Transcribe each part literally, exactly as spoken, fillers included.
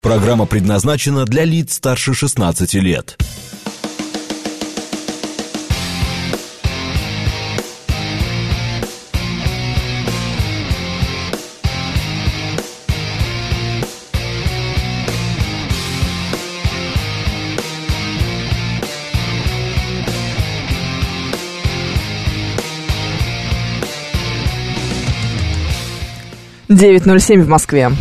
Программа предназначена для лиц старше шестнадцати лет. девять ноль семь в Москве.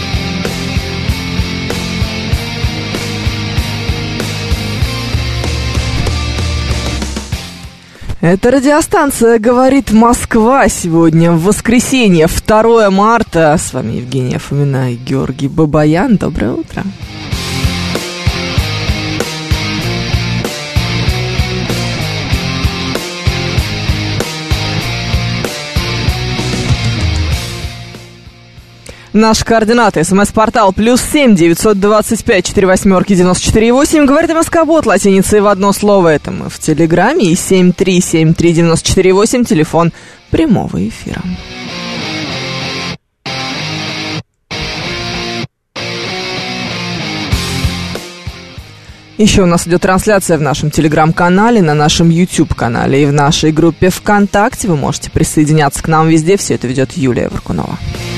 Это радиостанция «Говорит Москва». Сегодня в воскресенье, второе марта. С вами Евгения Фомина и Георгий Бабаян. Доброе утро. Наши координаты. СМС-портал плюс семь девятьсот двадцать пять четыре восьмерки девяносто четыре восемь. Говорит МСК-бот латиницей в одно слово. Это мы в Телеграме. И семь три семь три девяносто четыре восемь. Телефон прямого эфира. Еще у нас идет трансляция в нашем Телеграм-канале, на нашем YouTube-канале и в нашей группе ВКонтакте. Вы можете присоединяться к нам везде. Все это ведет Юлия Варкунова.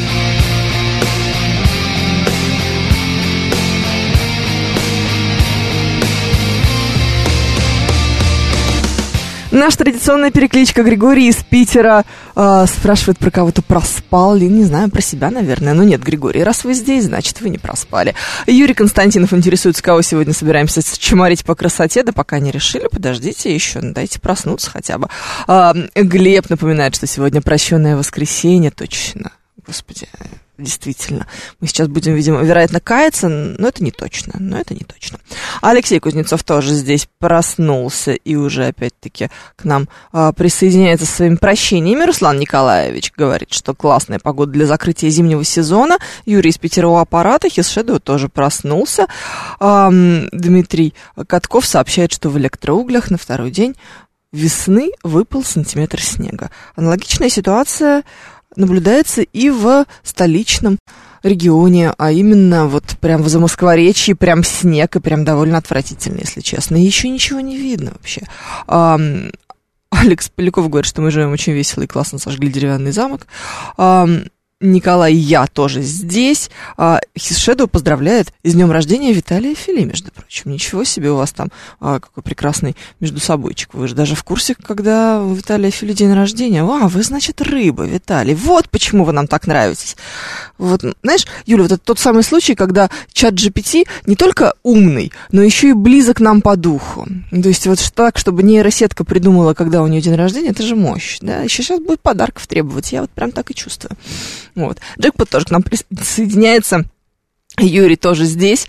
Наша традиционная перекличка. Григорий из Питера э, спрашивает про кого-то, проспал ли. Не знаю, про себя, наверное. Но нет, Григорий, раз вы здесь, значит, вы не проспали. Юрий Константинов интересуется, кого сегодня собираемся чморить по красоте. Да пока не решили, подождите еще, дайте проснуться хотя бы. Э, Глеб напоминает, что сегодня прощенное воскресенье. Точно, господи, действительно. Мы сейчас будем, видимо, вероятно, каяться, но это не точно, но это не точно. Алексей Кузнецов тоже здесь проснулся и уже, опять-таки, к нам а, присоединяется со своими прощениями. Руслан Николаевич говорит, что классная погода для закрытия зимнего сезона. Юрий из Питера у аппарата. Хисшедоу тоже проснулся. А, Дмитрий Катков сообщает, что в электроуглях на второй день весны выпал сантиметр снега. Аналогичная ситуация наблюдается и в столичном регионе, а именно вот прям в Замоскворечье, прям снег, и прям довольно отвратительно, если честно. И еще ничего не видно вообще. А, Алекс Поляков говорит, что мы живем очень весело и классно сожгли деревянный замок. А, Николай, я тоже здесь. А, Хисшедоу поздравляет с днем рождения Виталия Фили, между прочим. Ничего себе у вас там а, какой прекрасный между собойчик. Вы же даже в курсе, когда у Виталия Фили день рождения. А, вы, значит, рыба, Виталий. Вот почему вы нам так нравитесь. Вот, знаешь, Юля, вот это тот самый случай, когда чат джи пи ти не только умный, но еще и близок нам по духу. То есть вот так, чтобы нейросетка придумала, когда у нее день рождения, это же мощь. Да? Еще сейчас будет подарков требовать. Я вот прям так и чувствую. Вот. Джекпот тоже к нам присоединяется. Юрий тоже здесь.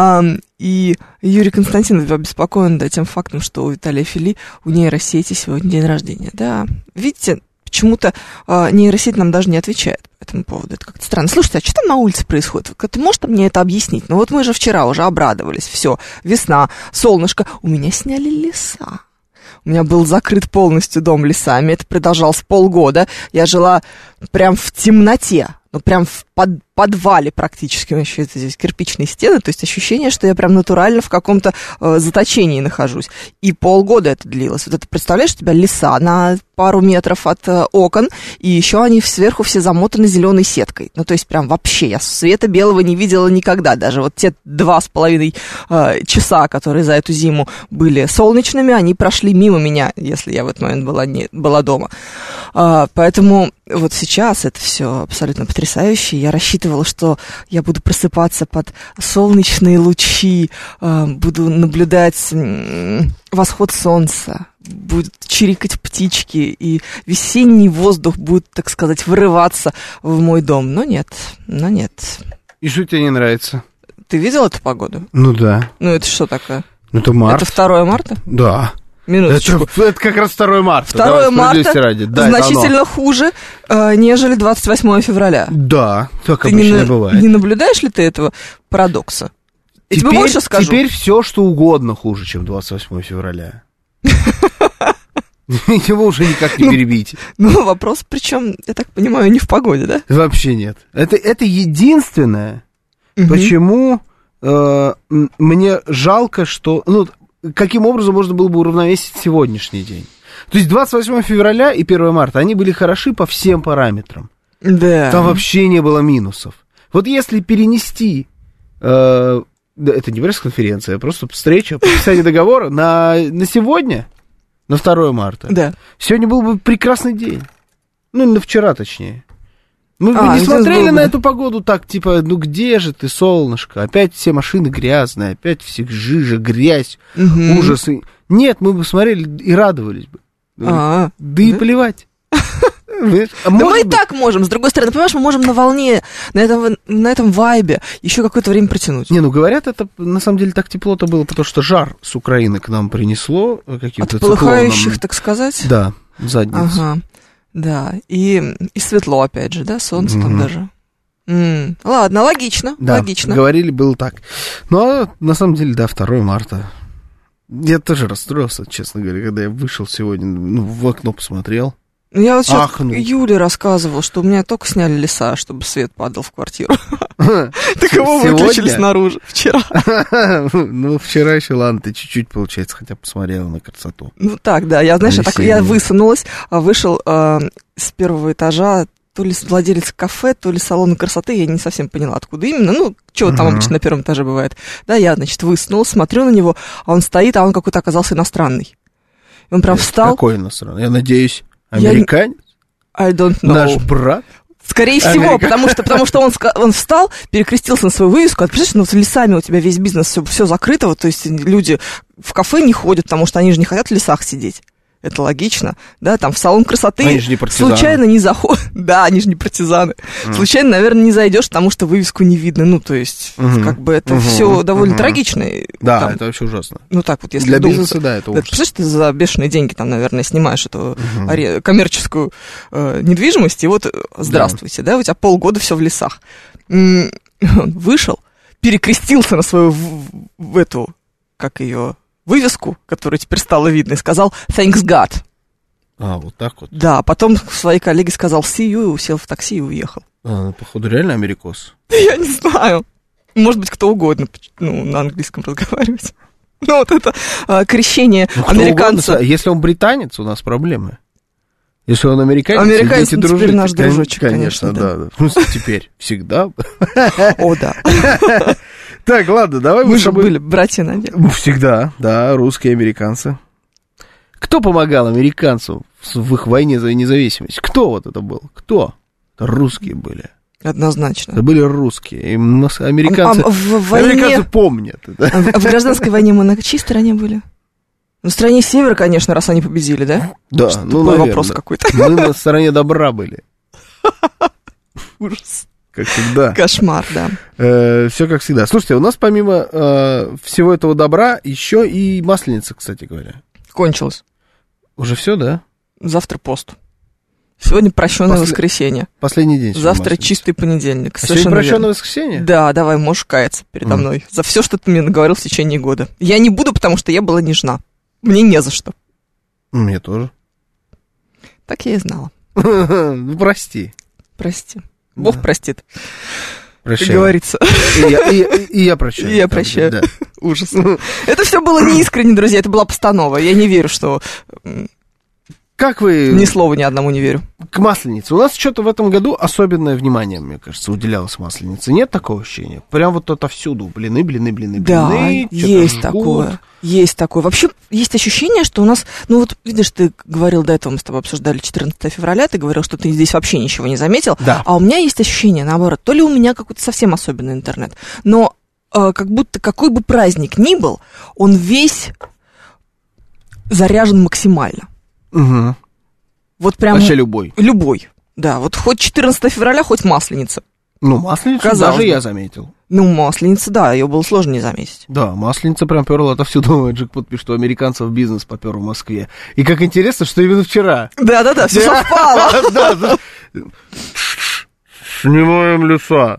И Юрий Константинов обеспокоен, да, тем фактом, что у Виталия Фили у нейросети сегодня день рождения. Да, видите, почему-то нейросеть нам даже не отвечает по этому поводу. Это как-то странно. Слушайте, а что там на улице происходит? Ты можешь мне это объяснить? Ну вот мы же вчера уже обрадовались. Все, весна, солнышко. У меня сняли леса. У меня был закрыт полностью дом лесами. Это продолжалось полгода. Я жила прям в темноте. Ну, прям в под, подвале практически. Еще это здесь кирпичные стены. То есть ощущение, что я прям натурально в каком-то э, заточении нахожусь. И полгода это длилось. Вот это, представляешь, у тебя леса на пару метров от э, окон. И еще они сверху все замотаны зеленой сеткой. Ну, то есть прям вообще я света белого не видела никогда. Даже вот те два с половиной э, часа, которые за эту зиму были солнечными, они прошли мимо меня, если я в этот момент была, не, была дома. Э, поэтому вот сейчас это все абсолютно потрясающе. Я рассчитывала, что я буду просыпаться под солнечные лучи, э, буду наблюдать э, восход солнца, будут чирикать птички, и весенний воздух будет, так сказать, вырываться в мой дом. Но нет, но нет. И что тебе не нравится? Ты видел эту погоду? Ну да. Ну это что такое? Ну это март. Это второе марта? Да. Минуточку. Это, это как раз второе марта. второе марта ради. Да, значительно хуже, э, нежели двадцать восьмое февраля. Да, так ты обычно не, бывает. Не наблюдаешь ли ты этого парадокса? Я теперь, тебе больше скажу. Теперь все, что угодно хуже, чем двадцать восьмое февраля. Его уже никак не перебить. Ну, вопрос, причем, я так понимаю, не в погоде, да? Вообще нет. Это, это единственное, почему э, мне жалко, что... Ну, каким образом можно было бы уравновесить сегодняшний день? То есть двадцать восьмое февраля и первое марта, они были хороши по всем параметрам. Да. Там вообще не было минусов. Вот если перенести... Э, это не пресс-конференция, а просто встреча, подписание договора на, на сегодня, на второе марта. Да. Сегодня был бы прекрасный день. Ну, на вчера, точнее. Мы а, бы не смотрели бы... на эту погоду так, типа, ну где же ты, солнышко? Опять все машины грязные, опять всех жижа, грязь, угу. ужасы. Нет, мы бы смотрели и радовались бы. А-а. Да и плевать. А да мы и так можем. С другой стороны, понимаешь, мы можем на волне, на этом, на этом вайбе еще какое-то время протянуть. Не, ну говорят, это на самом деле так тепло-то было, потому что жар с Украины к нам принесло каким-то циклоном. От полыхающих, так сказать? Да, задниц. Ага, да. И, и светло, опять же, да, солнце mm-hmm. там даже. М-м. Ладно, логично, да, логично. Говорили, было так. Ну, а на самом деле, да, второе марта. Я тоже расстроился, честно говоря, когда я вышел сегодня, ну, в окно посмотрел. Я вот сейчас Юле рассказывал, что у меня только сняли леса, чтобы свет падал в квартиру. Так его выключили снаружи вчера. Ну, вчера еще, ладно, ты чуть-чуть, получается, хотя посмотрела на красоту. Ну так, да, я, знаешь, я высунулась, вышел с первого этажа, то ли владелец кафе, то ли салона красоты, я не совсем поняла, откуда именно, ну, что там обычно на первом этаже бывает. Да, я, значит, высунулась, смотрю на него, а он стоит, а он какой-то оказался иностранный. Он прям встал. Какой иностранный? Я надеюсь... Американец? I don't know. Наш брат? Скорее всего, потому что, потому что он, он встал, перекрестился на свою вывеску. А представляешь, ну, с лесами у тебя весь бизнес, все, все закрыто, вот, то есть люди в кафе не ходят, потому что они же не хотят в лесах сидеть. Это логично, да, там в салон красоты они же не партизаны. Случайно не заходят, да, они же не партизаны, mm. случайно, наверное, не зайдешь, потому что вывеску не видно, ну, то есть, mm-hmm. как бы это mm-hmm. все довольно mm-hmm. трагично. Да, там, это вообще ужасно. Ну, так вот, если для думать, бизнеса, да, это ужасно. Представляешь, ты за бешеные деньги там, наверное, снимаешь эту mm-hmm. коммерческую э, недвижимость, и вот, здравствуйте, да. да, у тебя полгода все в лесах. Он вышел, перекрестился на свою в, в эту, как ее... вывеску, которая теперь стала видной, сказал «Thanks God». А, вот так вот? Да, потом своей коллеге сказал «See you», сел в такси и уехал. А, ну, походу, реально америкос? Я не знаю. Может быть, кто угодно, ну, на английском разговаривать. Ну, вот это а, крещение ну, американца. Угодно, если он британец, у нас проблемы. Если он американец, американец идите ну, дружить. Теперь наш дружочек, конечно, конечно да. да. В смысле, теперь? Всегда? О, да. Так, ладно, давай мы же были братья, наверное. Всегда, да, русские американцы. Кто помогал американцам в их войне за независимость? Кто вот это был? Кто? Это русские были. Однозначно. Это были русские. И американцы, а, а в войне... американцы помнят. Да? А в гражданской войне мы на чьей стороне были? На стороне севера, конечно, раз они победили, да? Да, что ну, наверное. Вопрос какой-то. Мы на стороне добра были. Ужас. Как всегда. Кошмар, да. Э, все как всегда. Слушайте, у нас помимо э, всего этого добра еще и масленица, кстати говоря. Кончилось. Уже все, да? Завтра пост. Сегодня прощенное После... воскресенье. Последний день. Завтра чистый понедельник. А сегодня прощенное воскресенье? Да, давай, можешь каяться передо mm. мной за все, что ты мне наговорил в течение года. Я не буду, потому что я была нежна. Мне не за что. Мне тоже. Так я и знала. Ну, прости. Прости. Бог да. простит. Прощаю. Как говорится. И я, и, и я прощаю. И я прощаю. Да. Ужас. Это все было неискренне, друзья, это была постанова. Я не верю, что... Как вы... Ни слова ни одному не верю. К масленице. У нас что-то в этом году особенное внимание, мне кажется, уделялось масленице. Нет такого ощущения? Прям вот отовсюду. Блины, блины, блины, блины. Да, есть жгут. такое. Есть такое. Вообще, есть ощущение, что у нас... Ну вот, видишь, ты говорил до этого, мы с тобой обсуждали четырнадцатое февраля, ты говорил, что ты здесь вообще ничего не заметил. Да. А у меня есть ощущение, наоборот, то ли у меня какой-то совсем особенный интернет, но э, как будто какой бы праздник ни был, он весь заряжен максимально. Угу. Вот прям... Вообще любой. Любой, да. Вот хоть четырнадцатое февраля, хоть Масленица. Ну, Масленицу Казалось даже бы. я заметил. Ну, Масленица, да, ее было сложно не заметить. Да, Масленица прям перла отовсюду. Джекпот пишет, что американцев бизнес попер в Москве. И как интересно, что именно вчера. Да-да-да, все совпало. Да, снимаем леса.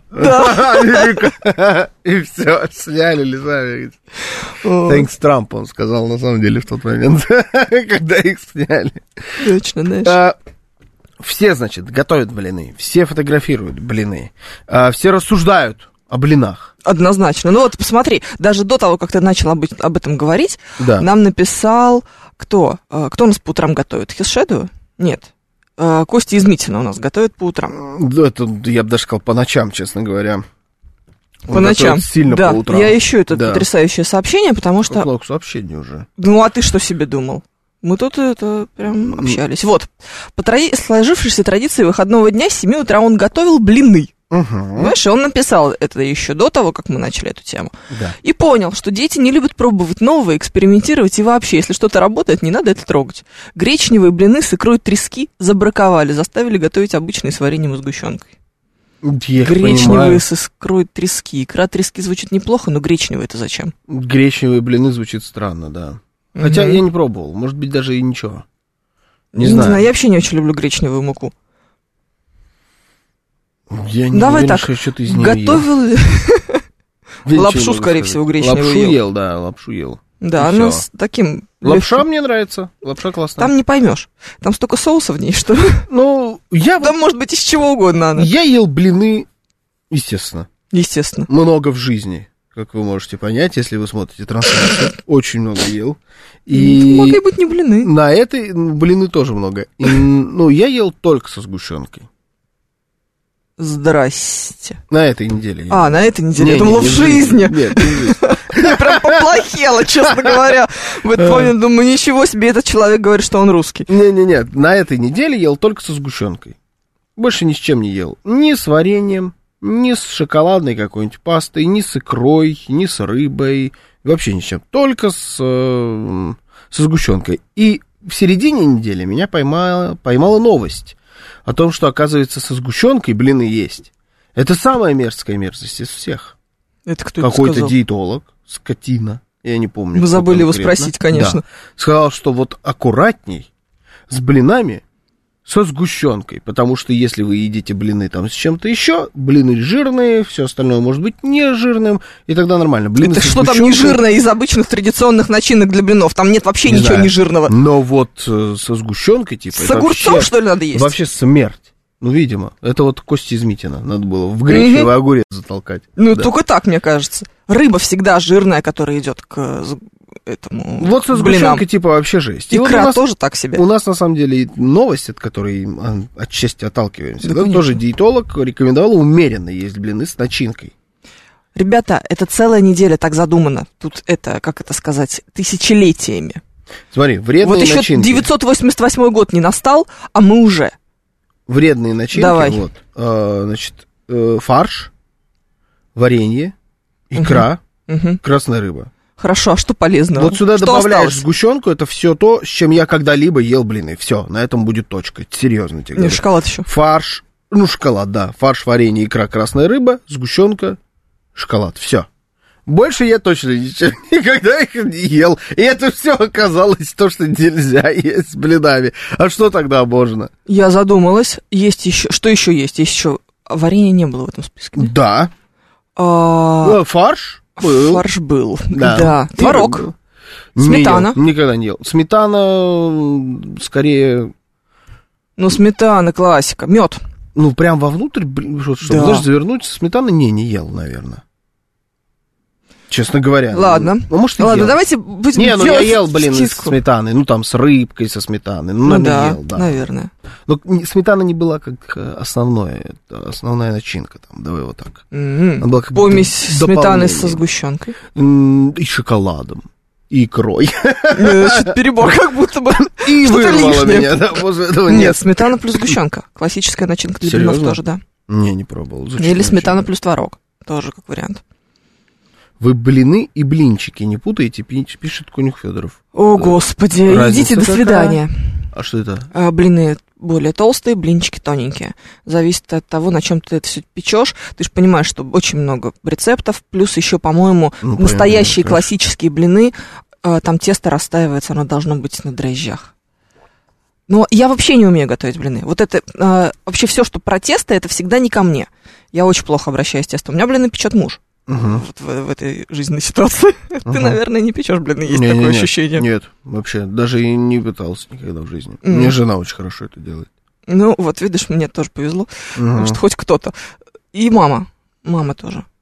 И все, сняли леса. Thanks, Trump, он сказал, на самом деле, в тот момент, когда их сняли. Точно, знаешь. Все, значит, готовят блины, все фотографируют блины, все рассуждают о блинах. Однозначно. Ну вот посмотри, даже до того, как ты начал об, об этом говорить, Да. нам написал кто? Кто у нас по утрам готовит? Хисшеду? Нет. Костя Измитина у нас готовит по утрам. Да, это, я бы даже сказал, по ночам, честно говоря. По Он ночам. Сильно да, по утрам. Я ищу это да. потрясающее сообщение, потому что... Какое сообщение уже? Ну, а ты что себе думал? Мы тут это прям общались. Вот, по тради... сложившейся традиции выходного дня с семи утра он готовил блины. Угу. Понимаешь, он написал это еще до того, как мы начали эту тему. Да. И понял, что дети не любят пробовать новое, экспериментировать, и вообще, если что-то работает, не надо это трогать. Гречневые блины с икрой трески забраковали, заставили готовить обычные с вареньем и сгущенкой. Я Гречневые понимаю. с икрой трески. Икра трески звучит неплохо, но гречневые это зачем? Гречневые блины звучит странно, да. Хотя Угу. я не пробовал, может быть, даже и ничего. Не, Не знаю. знаю, я вообще не очень люблю гречневую муку. Я не Давай уверен, так, что я что-то из нее готовил ли... ел. Лапшу, Ничего скорее могу всего, сказать. гречневую Лапшу ел. ел, да, лапшу ел. Да, И она всё. с таким... Лапша легким. мне нравится, лапша классная. Там не поймешь. Там столько соуса в ней, что... Ну, я, вот- Там может быть из чего угодно она. я ел блины, естественно, Естественно. много в жизни, как вы можете понять, если вы смотрите трансляцию. Очень много ел. И Могли быть не блины. на этой блины тоже много. И, ну, я ел только со сгущенкой. Здрасте. На этой неделе. я А, ел. на этой неделе. Не, Я думала, не, в не жизни. Нет, не в жизни. Я прям поплохела, честно говоря. В этот момент думаю, ничего себе, этот человек говорит, что он русский. Не-не-не, на этой неделе ел только со сгущенкой. Больше ни с чем не ел. Ни с вареньем, ни с шоколадной какой-нибудь пастой, ни с икрой, ни с рыбой. Вообще ни с чем. Только с, э, со сгущенкой. И в середине недели меня поймала, поймала новость о том, что, оказывается, со сгущенкой блины есть. Это самая мерзкая мерзость из всех. Это кто это Какой-то сказал? диетолог, скотина, я не помню. Мы кто забыли его конкретно. спросить, конечно. Да. Сказал, что вот аккуратней с блинами со сгущенкой, потому что если вы едите блины там с чем-то еще, блины жирные, все остальное может быть не жирным, и тогда нормально. Блины Это со что там не сгущенкой- жирное из обычных традиционных начинок для блинов? Там нет вообще Не ничего знаю. не жирного. Но вот э, со сгущенкой, типа, С это огурцом, вообще, что ли, надо есть? вообще смерть. Ну, видимо, это вот Кости Измитина надо было в гречневый огурец затолкать. Ну, Да. только так, мне кажется. Рыба всегда жирная, которая идет к э, з- этому Вот со блинам. сгущенкой, типа, вообще жесть. И вот у Икра нас- тоже так себе. У нас, на самом деле, новость, от которой а, отчасти отталкиваемся. Да, Да, конечно. тоже диетолог рекомендовал умеренно есть блины с начинкой. Ребята, это целая неделя так задумано. Тут это, как это сказать, тысячелетиями. Смотри, вредные Вот еще начинки. девятьсот восемьдесят восьмой год не настал, а мы уже. Вредные начинки. Давай. Вот, а, значит, э, фарш, варенье, икра, Мгм. красная рыба. Хорошо, а что полезного? Вот сюда Что добавляешь осталось? сгущенку, это все то, с чем я когда-либо ел блины. Все, на этом будет точка. Серьезно тебе Нет, говорю. шоколад еще. Фарш, ну, шоколад, да. Фарш, варенье, икра, красная рыба, сгущенка, шоколад. Все. Больше я точно ничего никогда их не ел. И это все оказалось то, что нельзя есть с блинами. А что тогда можно? Я задумалась. Есть еще. Что еще есть? Есть еще. Варенья не было в этом списке. Да. А, Ну, фарш был. Фарш был. Да. Да. И Творог. был. Не Сметана. ел, никогда не ел. Сметана, м, скорее, Ну, сметана, классика. Мед. ну, прям вовнутрь, блин, вот, чтобы Да. даже завернуть сметаны, не, не ел, наверное. Честно говоря. Ладно. Ну, может, и Ладно, ел. давайте будем Не, ну я делать ел, блин, с чистку. сметаной, ну там с рыбкой со сметаной, ну, Ну наверное, да, ел, да. наверное. Но не- сметана не была как э, основное, это основная начинка там, давай вот так. М-м. Она была как Помесь д- сметаны со дополнение. сгущенкой. М, И шоколадом, и икрой. Значит, перебор как будто бы. И Что-то вырвало лишнее. меня, да, после этого Нет, нет. сметана плюс сгущенка. Классическая начинка для блинов Серьезно? тоже, да. Не, не пробовал. Звучит Или очень. сметана плюс творог. Тоже как вариант. Вы блины и блинчики не путаете, пи- пишет Конюх Федоров. О, господи, Разница идите, до какая? свидания. А что это? А, блины более толстые, блинчики тоненькие. Зависит от того, на чем ты это все печешь. Ты же понимаешь, что очень много рецептов, плюс еще, по-моему, Ну, настоящие понятно, классические блины, а, там тесто растаивается, оно должно быть на дрожжах. Но я вообще не умею готовить блины. Вот это, а, вообще все, что про тесто, это всегда не ко мне. Я очень плохо обращаюсь с тестом. У меня блины печет муж. Угу. Вот в, в этой жизненной ситуации. Ты, наверное, не печешь блины, есть Не, такое не, нет, ощущение. Нет, вообще, даже и не пытался никогда в жизни. Мгм. Мне жена очень хорошо это делает. Ну, вот, видишь, мне тоже повезло. Мгм. Что хоть кто-то. И мама. Мама тоже.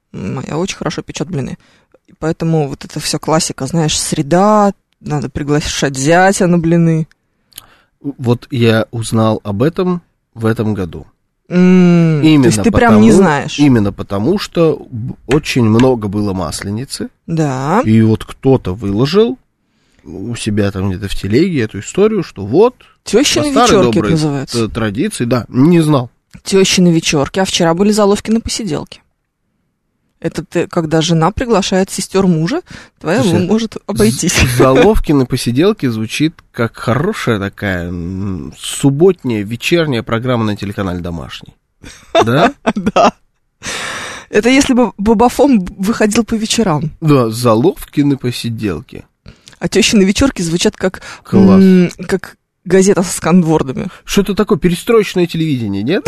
Моя очень хорошо печет блины. Поэтому вот это все классика, знаешь, среда, надо приглашать зятя на блины. Вот я узнал об этом в этом году. Mm, именно то есть ты потому, прям не знаешь. Именно потому, что очень много было масленицы. Да. И вот кто-то выложил у себя там где-то в телеге эту историю, что вот... Тещины вечерки это называется. Традиции, да, не знал. Тещины вечерки, а вчера были заловки на посиделке. Это ты, когда жена приглашает сестер мужа, твоя Слушай, может обойтись. Заловки на посиделке звучит как хорошая такая субботняя вечерняя программа на телеканале «Домашний». Да? Да. Это если бы Бабафом выходил по вечерам. Да, заловки на посиделке. А тещины вечерки звучат как, Класс. м- как газета со сканвордами. Что-то такое перестроечное телевидение, нет?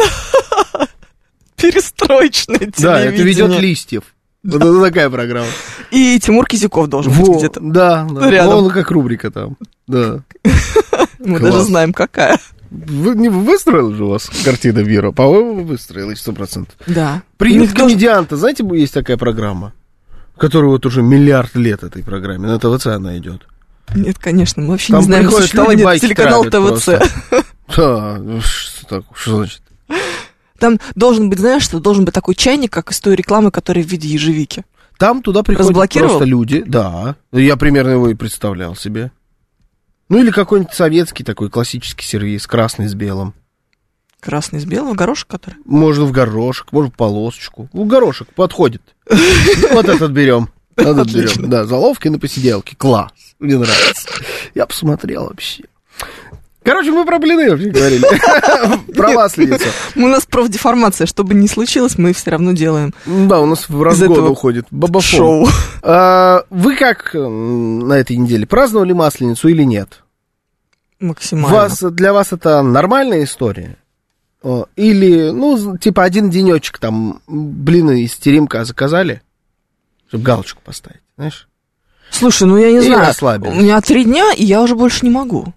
Перестроечное телевидение. Да, это ведет Листьев. Вот это такая программа. И Тимур Кизяков должен Во, быть где-то. Да, да. Рядом. Он как рубрика там. Да. Мы Класс. даже знаем, какая. Вы, не выстроил же у вас картина мира? По-моему, выстроилась сто процентов. Да. У Приют них тоже- комедианта, знаете, есть такая программа, которая вот уже миллиард лет этой программе, на ТВЦ она идет. Нет, конечно, мы вообще Там не знаем приходят существования люди, байки телеканала травят ТВЦ. просто. Да, ну, что такое, что значит? Там должен быть, знаешь, что должен быть такой чайник, как из той рекламы, которая в виде ежевики. Там туда приходят Разблокировал? просто люди, да, я примерно его и представлял себе. Ну или какой-нибудь советский такой классический сервиз, красный с белым. Красный с белым, горошек который. Можно в горошек, можно в полосочку. В горошек подходит. Вот этот берем. Этот берем. Да, заловки на посиделке. Класс. Мне нравится. Я посмотрел вообще. Короче, мы про блины вообще говорили. Про масленицу. У нас профдеформация, что бы ни случилось, мы все равно делаем. Да, у нас в разгон уходит. Бабафон. Шоу. А, вы как на этой неделе праздновали масленицу или нет? Максимально. Вас, для вас это нормальная история? О, или, ну, типа один денечек там блины из теремка заказали, чтобы галочку поставить, знаешь? Слушай, ну я не И знаю. расслабились. У меня три дня, и я уже больше не могу.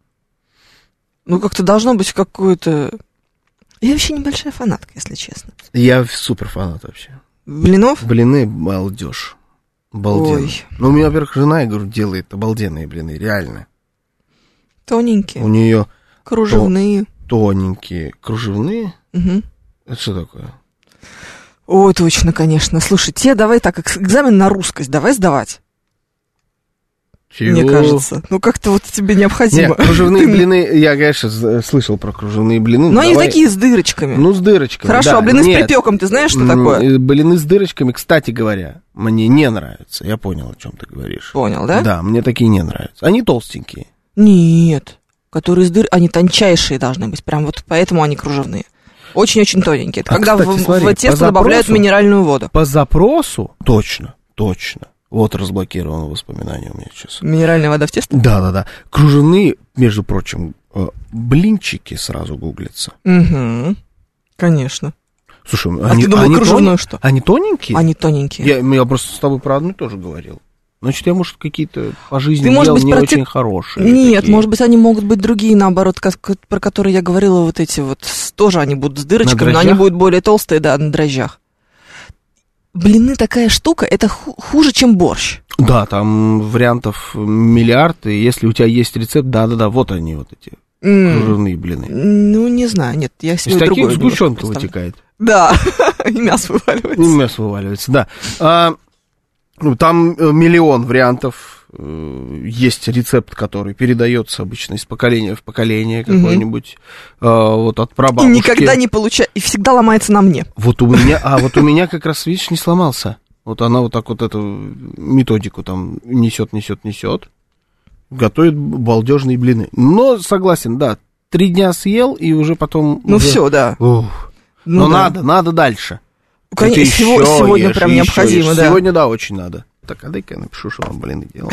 Ну, как-то должно быть какое-то... Я вообще небольшая фанатка, если честно. Я супер фанат вообще. Блинов? Блины балдеж. Обалденно. Ой. Ну, у меня, во-первых, жена, я говорю, делает обалденные блины, реально. Тоненькие, У нее кружевные. тоненькие, кружевные. Угу. Это что такое? Ой, точно, конечно. Слушай, тебе давай так, экс- экзамен на русскость давай сдавать, Чего? мне кажется. Ну, как-то вот тебе необходимо. Нет, кружевные блины, я, конечно, з- слышал про кружевные блины. Но они давай- такие с дырочками. Ну, с дырочками, Хорошо, да. а блины Нет. с припеком, ты знаешь, что М, такое? Блины с дырочками, кстати говоря, мне не нравятся. Я понял, о чем ты говоришь. Понял, да? Да, мне такие не нравятся. Они толстенькие. Нет, которые с дыр, они тончайшие должны быть, прям вот поэтому они кружевные. Очень-очень тоненькие. Это А, когда кстати, в, смотри, в тесто по добавляют запросу- минеральную воду. По запросу, точно, точно. Вот разблокировано воспоминание у меня сейчас. Минеральная вода в тесто? Да-да-да. Кружевные, между прочим, э, блинчики сразу гуглятся. Угу, конечно. Слушай, А они, ты думал, они, кружевное тони- что? они тоненькие? Они тоненькие. Я, я просто с тобой про одну тоже говорил. Значит, я, может, какие-то по жизни Ты, может делал быть, не про очень те- хорошие. Нет, такие. может быть, они могут быть другие, наоборот, как- про которые я говорила, вот эти вот, с- тоже они будут с дырочками, но они дрожжах? будут более толстые, да, на дрожжах. Блины такая штука, это ху- хуже, чем борщ. Да, там вариантов миллиард, и если у тебя есть рецепт, да-да-да, вот они, вот эти М, кружевные блины. Ну, не знаю, нет, я Из себе таких другое блюдо сгущенка представляю. вытекает. Да, и мясо И вываливается. мясо вываливается, да. А, ну, там э, миллион вариантов. Э, Есть рецепт, который передается обычно из поколения в поколение, Мгм. какой-нибудь, э, вот от И прабабушки. никогда не получается, и всегда ломается на мне. Вот у меня, а вот у меня как раз, видишь, не сломался. Вот она вот так вот эту методику там несет, несет, несет. Готовит балдежные блины. Но, согласен, да, три дня съел, и уже потом... Ну уже- все, да. Ух. Ну Но да. надо, надо дальше. Конечно, Это сего- еще сегодня ешь, прям еще необходимо, ешь. да. Сегодня, да, очень надо. Так, а дай-ка я напишу, что он, блин, и делал.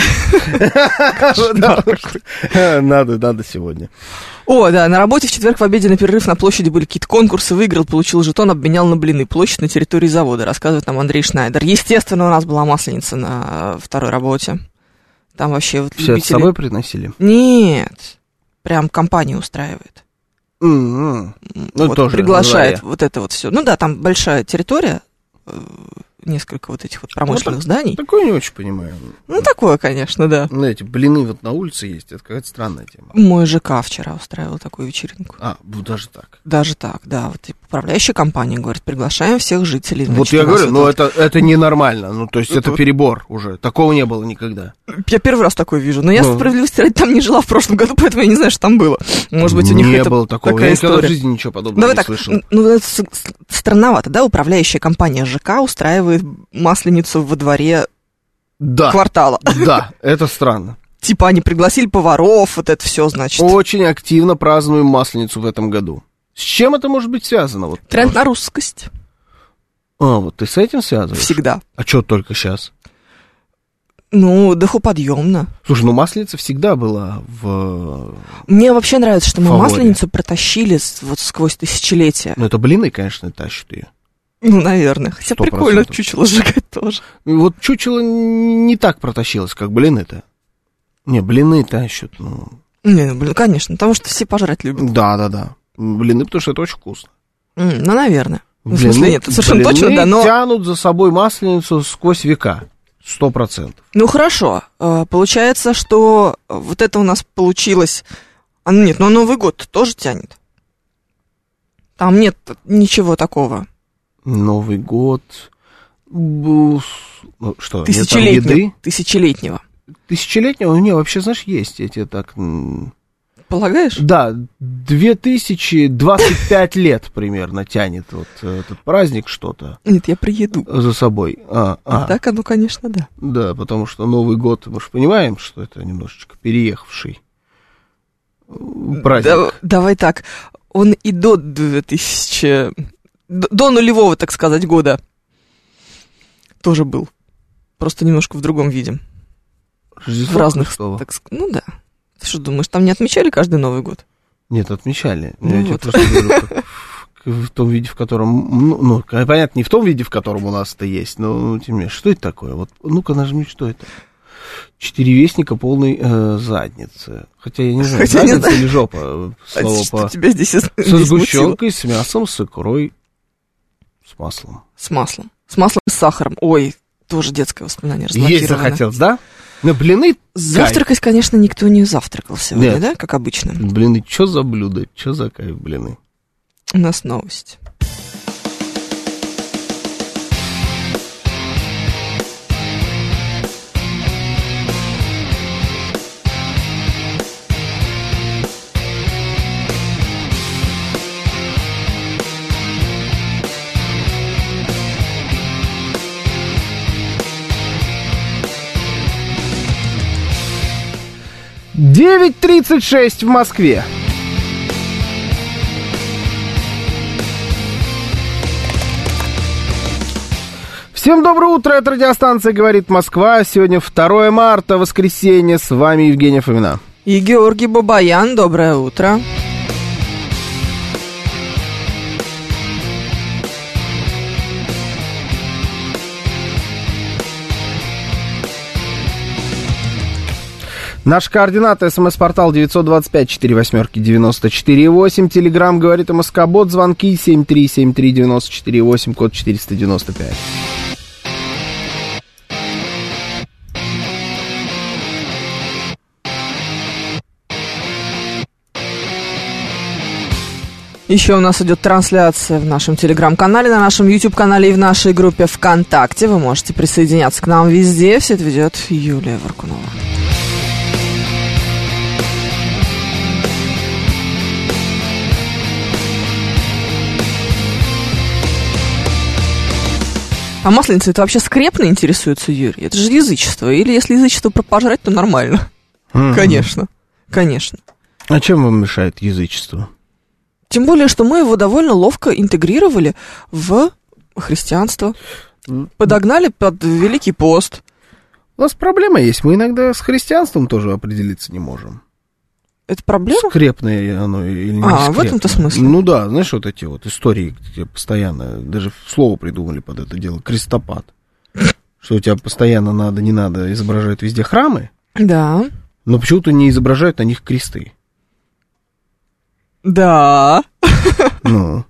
Надо, надо сегодня. О, да, на работе в четверг в обеденный перерыв на площади были какие-то конкурсы, выиграл, получил жетон, обменял на блины. Площадь на территории завода, рассказывает нам Андрей Шнайдер. Естественно, у нас была масленица на второй работе. Там вообще вот Все это с любители... собой приносили? Нет, прям компания устраивает. М-м. Ну, Вот, тоже приглашает на дворе. вот это вот все. Ну да, там большая территория, э, несколько вот этих вот промышленных ну, зданий. Такое не очень понимаю. Ну, такое, конечно, да. Ну, эти блины вот на улице есть, это какая-то странная тема. Мой ЖК вчера устраивал такую вечеринку. А, даже так. Даже так, да. Вот управляющая компания говорит, приглашаем всех жителей. Вот значит, я говорю, вот ну вот... это, это ненормально, ну то есть это, это перебор уже, такого не было никогда. Я первый раз такое вижу, но я, ну... справедливости ради, там не жила в прошлом году, поэтому я не знаю, что там было. Может быть, у них не это было такого, такая я история. никогда в жизни ничего подобного Давай не так, слышал. Ну, это странновато, да, управляющая компания ЖК устраивает масленицу во дворе да. квартала. Да, это странно. Типа они пригласили поваров, вот это все, значит. Очень активно празднуем Масленицу в этом году. С чем это может быть связано? Вот, тренд на русскость. А, вот ты с этим связываешь? Всегда. А что только сейчас? Ну, духоподъемно. Слушай, ну Масленица всегда была в... Мне вообще нравится, что мы фаворе. Масленицу протащили вот сквозь тысячелетия. Ну, это блины, конечно, тащат ее. Ну, наверное. Хотя сто процентов. прикольно чучело сжигать тоже. Вот чучело не так протащилось, как блины-то. Не, блины тащат, ну... Не, ну, блин, конечно, потому что все пожрать любят. Да-да-да. Блины, потому что это очень вкусно. Mm, ну, наверное. Ну, в Блины, смысле, нет, совершенно блины точно, да, но... тянут за собой Масленицу сквозь века. Сто процентов. Ну, хорошо. Получается, что вот это у нас получилось... А, нет, но Новый год тоже тянет. Там нет ничего такого. Новый год... Ну, что, Тысячелетнего. нет там еды? Тысячелетнего. Тысячелетнего? Ну, не, вообще, знаешь, есть. Я тебе так... Полагаешь? Да, две тысячи двадцать пять лет примерно тянет вот этот праздник что-то. Нет, я приеду. За собой. А, а. Так оно, конечно, да. Да, потому что Новый год, мы же понимаем, что это немножечко переехавший праздник. Да, давай так, он и до две тысячи... До нулевого, так сказать, года тоже был. Просто немножко в другом виде. Рождество в разных... Христово. Так, ну да. Ты что, думаешь, там не отмечали каждый Новый год? Нет, отмечали. Ну Я вот. тебе просто говорю, как в, в том виде, в котором... Ну, ну, понятно, не в том виде, в котором у нас это есть, но тем не менее, что это такое? Вот, ну-ка, нажми, что это? Четыре вестника полной э, задницы. Хотя я не знаю, Хотя не задница знаю. или жопа? Слово А что по... тебя здесь из- Со не сгущенкой, с мясом, с икрой, с маслом. С маслом. С маслом и с сахаром. Ой, тоже детское воспоминание Есть разблокировано. захотелось, да? На блины... Завтракать, конечно, никто не завтракал сегодня, Нет. да, как обычно. кайф. Блины, что за блюдо? Что за кайф блины? У нас новость. девять тридцать шесть в Москве. Всем доброе утро, это радиостанция «Говорит Москва». Сегодня второе марта, воскресенье. С вами Евгения Фомина. И Георгий Бабаян, доброе утро. Наш координат, смс-портал девять два пять четыре восемь девяносто четыре восемь. Телеграмм «Говорит МСК-бот», звонки семь три семь три девяносто четыре восемь, код четыреста девяносто пять. Еще у нас идет трансляция в нашем телеграм-канале, на нашем YouTube-канале и в нашей группе ВКонтакте. Вы можете присоединяться к нам везде. Все это ведет Юлия Варкунова. А масленица это вообще скрепно, интересуется Юрий? Это же язычество. Или если язычество про пожрать, то нормально. Mm-hmm. Конечно, конечно. А чем вам мешает язычество? Тем более, что мы его довольно ловко интегрировали в христианство. Подогнали под Великий пост. У нас проблема есть. Мы иногда с христианством тоже определиться не можем. Это проблема? Скрепное оно или не А, скрепное. в этом-то смысле. Ну да, знаешь, вот эти вот истории, где постоянно, даже слово придумали под это дело, крестопад. Что у тебя постоянно надо, не надо, изображают везде храмы, Да. но почему-то не изображают на них кресты. Да. Ну,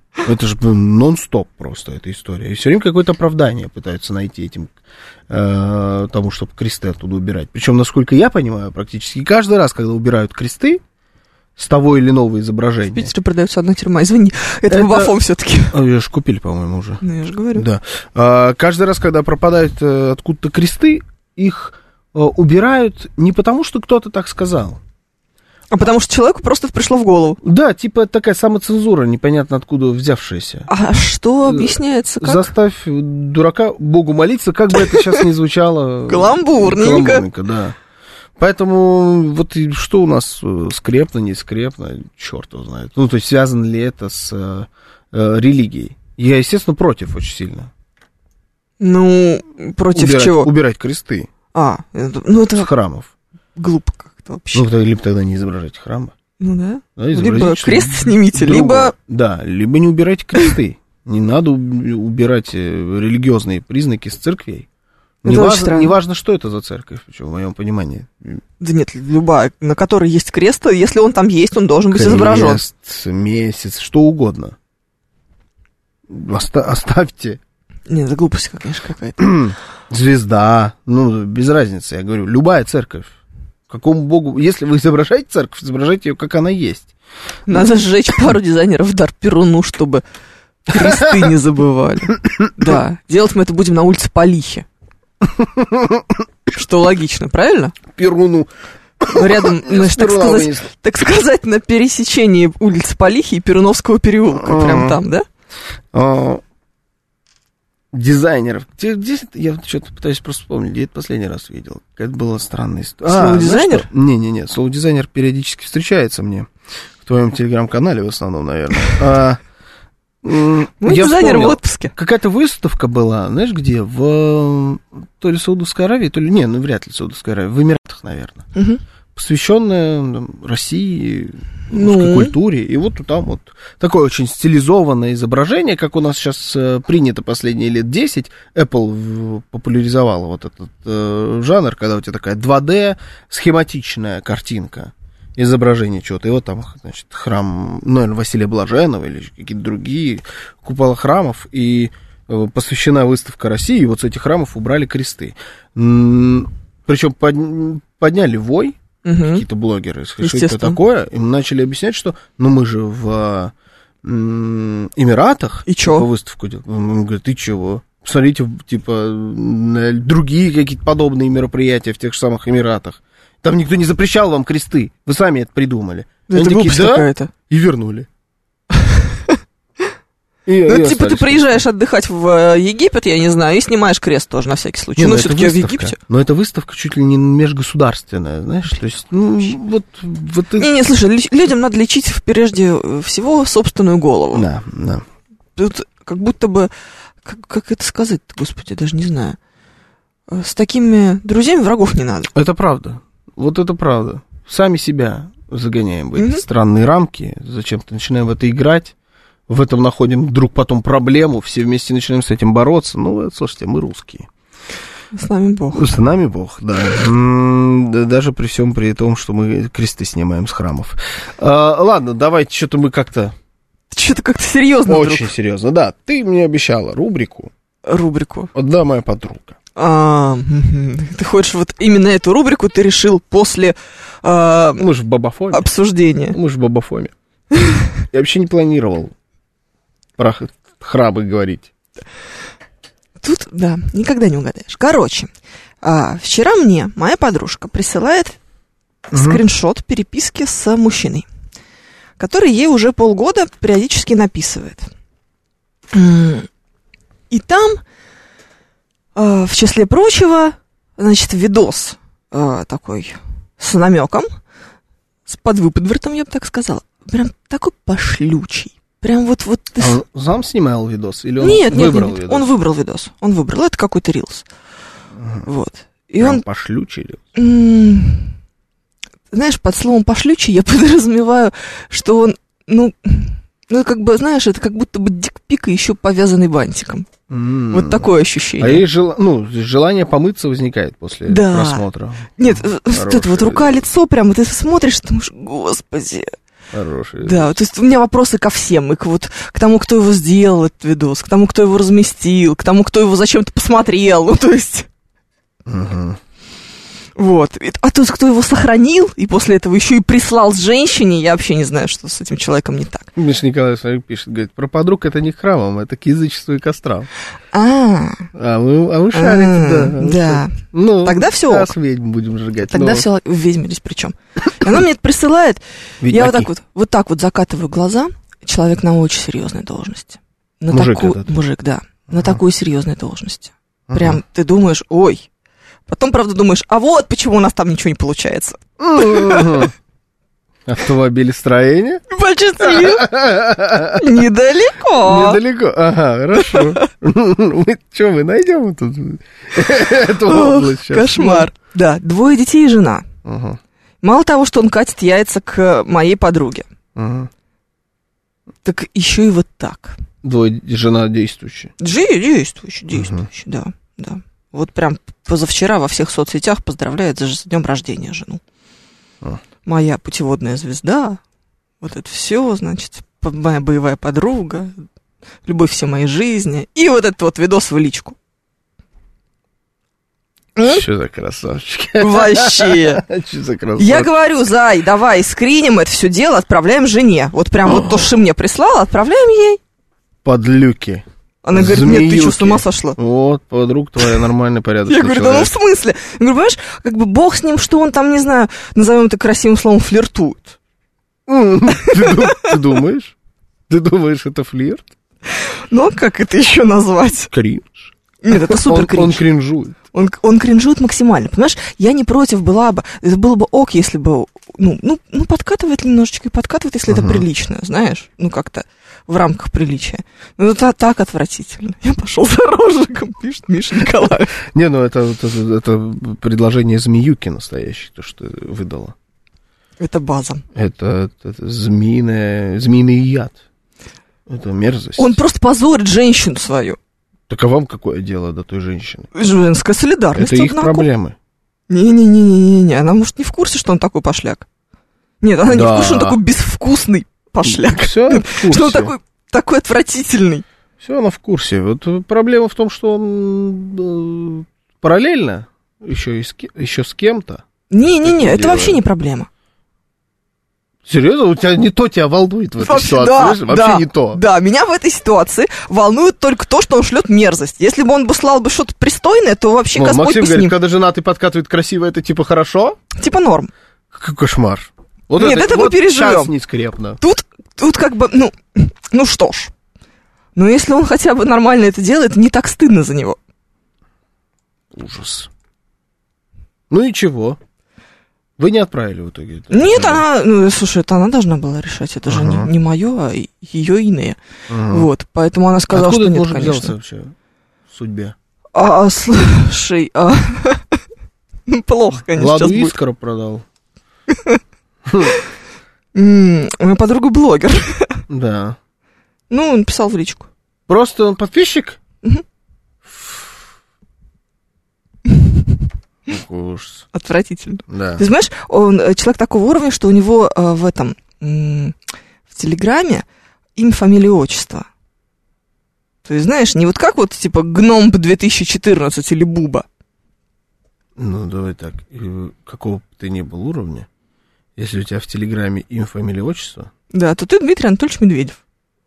Это же нон-стоп просто, эта история. И все время какое-то оправдание пытаются найти этим, э, тому, чтобы кресты оттуда убирать. Причем, насколько я понимаю, практически каждый раз, когда убирают кресты с того или иного изображения... В Питере продается одна тюрьма, извини, это, это... Бабафом все-таки. Ее же купили, по-моему, уже. Ну, я же говорю. Да. А, каждый раз, когда пропадают э, откуда-то кресты, их э, убирают не потому, что кто-то так сказал. А потому что человеку просто пришло в голову. Да, типа такая самоцензура, непонятно откуда взявшаяся. А что объясняется? Как? Заставь дурака Богу молиться, как бы это сейчас ни звучало. Каламбурненько. Каламбурненько, да. Поэтому вот что у нас скрепно, не скрепно, черт его знает. Ну, то есть связано ли это с э, религией? Я, естественно, против очень сильно. Ну, против убирать, чего? Убирать кресты. А, это, ну это... С храмов. Глупо как-то вообще. Ну, либо тогда не изображать храмы. Ну да. да либо крест снимите, другое. либо... Да, либо не убирайте кресты. Не надо убирать религиозные признаки с церквей. Неважно, неважно, что это за церковь, причем в моем понимании. Да нет, любая, на которой есть крест, если он там есть, он должен быть крест, изображен. Крест, месяц, что угодно. Оста- оставьте. Нет, это глупость, конечно, какая-то. Звезда, ну, без разницы, я говорю, любая церковь. Какому богу, если вы изображаете церковь, изображайте ее, как она есть. Надо сжечь пару дизайнеров в дар Перуну, чтобы кресты не забывали. Да, делать мы это будем на улице Полихи. Что логично, правильно? Перуну. Рядом, значит, так сказать, так сказать, на пересечении улицы Полихи и Перуновского переулка. Прям там, да? А, дизайнеров. Где, где это? Я что-то пытаюсь просто вспомнить, где это последний раз видел. Это была странная история. Слово а, дизайнер? Не-не-не, слово дизайнер периодически встречается мне. В твоем телеграм-канале в основном, наверное. А, Мы дизайнер в отпуске. Какая-то выставка была, знаешь, где? В то ли Саудовской Аравии, то ли... Не, ну вряд ли Саудовской Аравии. В Эмиратах, наверное. Угу. Посвященная там, России, русской ну. культуре. И вот там вот такое очень стилизованное изображение, как у нас сейчас э, принято последние лет десять. Apple популяризовала вот этот э, жанр, когда у тебя такая два дэ схематичная картинка. Изображение чего-то. И вот там, значит, храм, наверное, Василия Блаженного или какие-то другие купола храмов. И э, посвящена выставка России, и вот с этих храмов убрали кресты. М-м, причем под, подняли вой угу. какие-то блогеры, что это такое. Им начали объяснять, что ну мы же в м- Эмиратах и чё? Выставку делаем. Он говорит, ты чего? Посмотрите, типа, другие какие-то подобные мероприятия в тех же самых Эмиратах. Там никто не запрещал вам кресты. Вы сами это придумали. Да это глупость какая-то. И вернули. И, ну, и типа ты приезжаешь отдыхать в Египет, я не знаю, и снимаешь крест тоже на всякий случай. Не, ну, все-таки в Египте. Но это выставка чуть ли не межгосударственная, знаешь, то есть, ну, вот... вот не, не, слушай, людям надо лечить прежде всего собственную голову. Да, да. Тут как будто бы, как, как это сказать, господи, даже не знаю. С такими друзьями врагов не надо. Это правда. Вот это правда. Сами себя загоняем в эти mm-hmm. странные рамки, зачем-то начинаем в это играть, в этом находим вдруг потом проблему, все вместе начинаем с этим бороться. Ну, слушайте, мы русские. С нами Бог. С нами Бог, да. Даже при всем при том, что мы кресты снимаем с храмов. А, ладно, давайте, что-то мы как-то... Что-то как-то серьезно Очень вдруг. серьезно, да. Ты мне обещала рубрику. Рубрику. Да, моя подруга. А, ты хочешь вот именно эту рубрику ты решил после а, мы же в Бабафоме. Обсуждения. Мы же в Бабафоме. Я вообще не планировал про храбы говорить. Тут, да, никогда не угадаешь. Короче, а, вчера мне моя подружка присылает угу. скриншот переписки с мужчиной, который ей уже полгода периодически написывает. И там... В числе прочего, значит, видос э, такой с намеком, с подвыподвертом, я бы так сказала. Прям такой пошлючий. Прям вот... вот ты... А он сам снимал видос? Или он нет, выбрал нет, нет, видос? Он выбрал видос. Он выбрал. Это какой-то рилс. Uh-huh. Вот. И прям он... пошлючий рилс? М- знаешь, под словом пошлючий я подразумеваю, что он, ну... Ну, как бы, знаешь, это как будто бы дикпик и еще повязанный бантиком. Mm. Вот такое ощущение. А ей жел... ну, желание помыться возникает после да. просмотра. Нет, вот эта вот рука, лицо, прямо ты смотришь, думаешь, господи. Хороший. Да, то есть у меня вопросы ко всем, и к, вот, к тому, кто его сделал, этот видос, к тому, кто его разместил, к тому, кто его зачем-то посмотрел, ну, то есть... Угу. Вот. А тот, кто его сохранил, и после этого еще и прислал с женщине, я вообще не знаю, что с этим человеком не так. Миша Николаевич пишет, говорит, про подруг это не к храмам, это к язычеству и кострам. А, а вы, а вы шарите, а, да. Вы да. ну, тогда все ок. Ведьм будем сжигать. Тогда но... все, ведьмы здесь при чем? Она мне это присылает, я вот так вот, вот так вот закатываю глаза, человек на очень серьезной должности. На мужик таку... этот? Мужик, да. На ага. такой серьезной должности. Ага. Прям ты думаешь, ой. Потом, правда, думаешь, а вот почему у нас там ничего не получается. Автомобилестроение? Почти. Недалеко. Недалеко. Ага, хорошо. Мы что, мы найдем тут эту область сейчас? Кошмар. Да, двое детей и жена. Ага. Мало того, что он катит яйца к моей подруге, Ага. так еще и вот так. Двое жена действующая. Джи действующий, действующий, да, да. Вот прям позавчера во всех соцсетях поздравляет с днем рождения жену. А. Моя путеводная звезда, вот это все, значит, моя боевая подруга, любовь всей моей жизни. И вот этот вот видос в личку. Что за красавчики? Вообще. Что за красавчики? Я говорю, Зай, давай скриним это все дело, отправляем жене. Вот прям вот то, что мне прислала, отправляем ей. Подлюки. Она говорит, нет, ты что, с ума сошла? Вот, подруг твоя нормальный порядок. Я говорю, да ну в смысле? Я говорю, понимаешь, как бы бог с ним, что он там, не знаю, назовем это красивым словом, флиртует. Ты думаешь? Ты думаешь, это флирт? Ну, как это еще назвать? Кринж. Нет, это супер кринж. Он кринжует. Он, он кринжует максимально, понимаешь? Я не против была бы, это было бы ок, если бы, ну, ну, ну подкатывает немножечко и подкатывает, если uh-huh. это прилично, знаешь, ну, как-то в рамках приличия. Ну, это так отвратительно. Я пошел за рожиком, пишет Миша Николаев. Не, ну, это, это, это предложение змеюки настоящее, то, что ты выдала. Это база. Это, это змеиное, змеиный яд. Это мерзость. Он просто позорит женщину свою. Так а вам какое дело до той женщины? Женская солидарность. Это их однако. проблемы. Не-не-не-не-не, она, может, не в курсе, что он такой пошляк. Нет, она да. не в курсе, что он такой безвкусный пошляк. Все она в курсе. Что он такой, такой отвратительный. Все она в курсе. Вот проблема в том, что он параллельно еще, и с, еще с кем-то. Не-не-не, это, это вообще не проблема. Серьезно? У тебя не то тебя волнует в этой вообще, ситуации? Да, вообще да, не то. Да, меня в этой ситуации волнует только то, что он шлет мерзость. Если бы он бы слал бы что-то пристойное, то вообще ну, Господь Максим бы с говорит, ним. когда женатый подкатывает красиво, это типа хорошо? Типа норм. Какой кошмар. Вот Нет, это, это вот мы переживем. Сейчас не скрепно. Тут, тут как бы, ну, ну что ж. Но если он хотя бы нормально это делает, не так стыдно за него. Ужас. Ну и чего? Вы не отправили в итоге? Нет, она, ну, слушай, это она должна была решать, это же uh-huh. не, не мое, а ее иное. Uh-huh. Вот, поэтому она сказала, откуда что нет, может конечно. взяться вообще в судьбе? А, слушай, а... ну, плохо, конечно, Ладу сейчас Искра продал. Моя подруга блогер. Да. Ну, он писал в личку. Просто он подписчик? Ужас. Отвратительно. Да. Ты знаешь, он человек такого уровня, что у него э, в этом, м- в Телеграме имя, фамилия, отчество. То есть, знаешь, не вот как вот, типа, Гномб две тысячи четырнадцать или Буба. Ну, давай так, какого бы ты ни был уровня, если у тебя в Телеграме имя, фамилия, отчество... Да, то ты Дмитрий Анатольевич Медведев.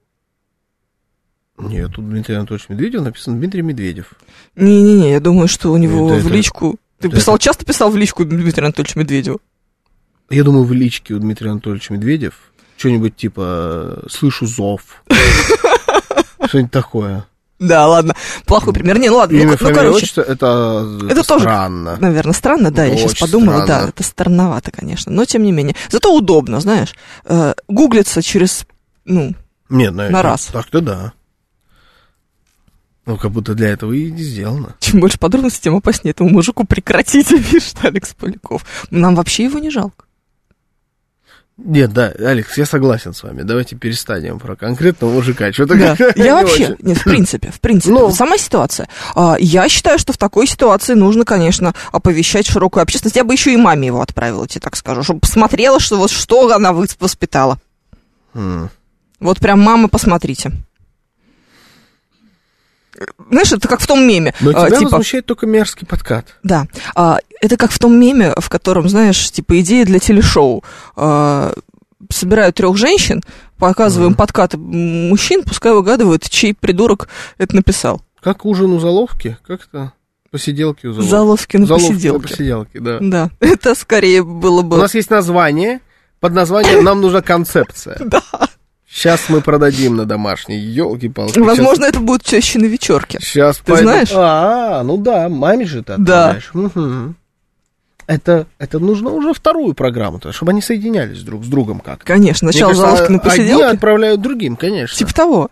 Нет, тут Дмитрий Анатольевич Медведев, написано Дмитрий Медведев. Не-не-не, я думаю, что у него это, в личку... Ты это, писал, часто писал в личку Дмитрия Анатольевича Медведева? Я думаю, в личке у Дмитрия Анатольевича Медведев что-нибудь типа «слышу зов». Что-нибудь такое. Да, ладно, плохой пример. Не, ну ладно. Имя, ну, фамилия, ну, короче, отчество, это, это, это странно. Тоже, наверное, странно, да, это я сейчас подумала, странно. Да, это странновато, конечно, но тем не менее. Зато удобно, знаешь, э, гуглится через, ну, Нет, наверное, на раз. Так-то да. Ну, как будто для этого и не сделано. Чем больше подробностей, тем опаснее этому мужику прекратите, пишет Алекс Поляков. Нам вообще его не жалко. Нет, да, Алекс, я согласен с вами. Давайте перестанем про конкретного мужика. Что-то да. Я не вообще, очень. нет, в принципе, в принципе, ну, сама ситуация. Я считаю, что в такой ситуации нужно, конечно, оповещать широкую общественность. Я бы еще и маме его отправила, тебе так скажу, чтобы посмотрела, что вот что она воспитала. Хм. Вот прям, мамы, посмотрите. Знаешь, это как в том меме. Но тебя а, типа, возмущает только мерзкий подкат. Да, а, это как в том меме, в котором, знаешь, типа идея для телешоу. А, собирают трех женщин, показываем mm. подкаты мужчин, пускай угадывают, чей придурок это написал. Как ужин у заловки? Как-то посиделки у заловки. Заловки на Заловки посиделке. на посиделке, да. Да, это скорее было бы... У нас есть название, под названием «Нам нужна концепция». Да. Сейчас мы продадим на домашней, елки-палки. Возможно, сейчас... это будет чаще на вечерке. Сейчас ты пойду... знаешь? А, ну да, маме же ты отправляешь. Да. Угу. Это, это нужно уже вторую программу, чтобы они соединялись друг с другом как-то. Конечно, сначала заловки на посиделке. Одни отправляют другим, конечно. Типа того.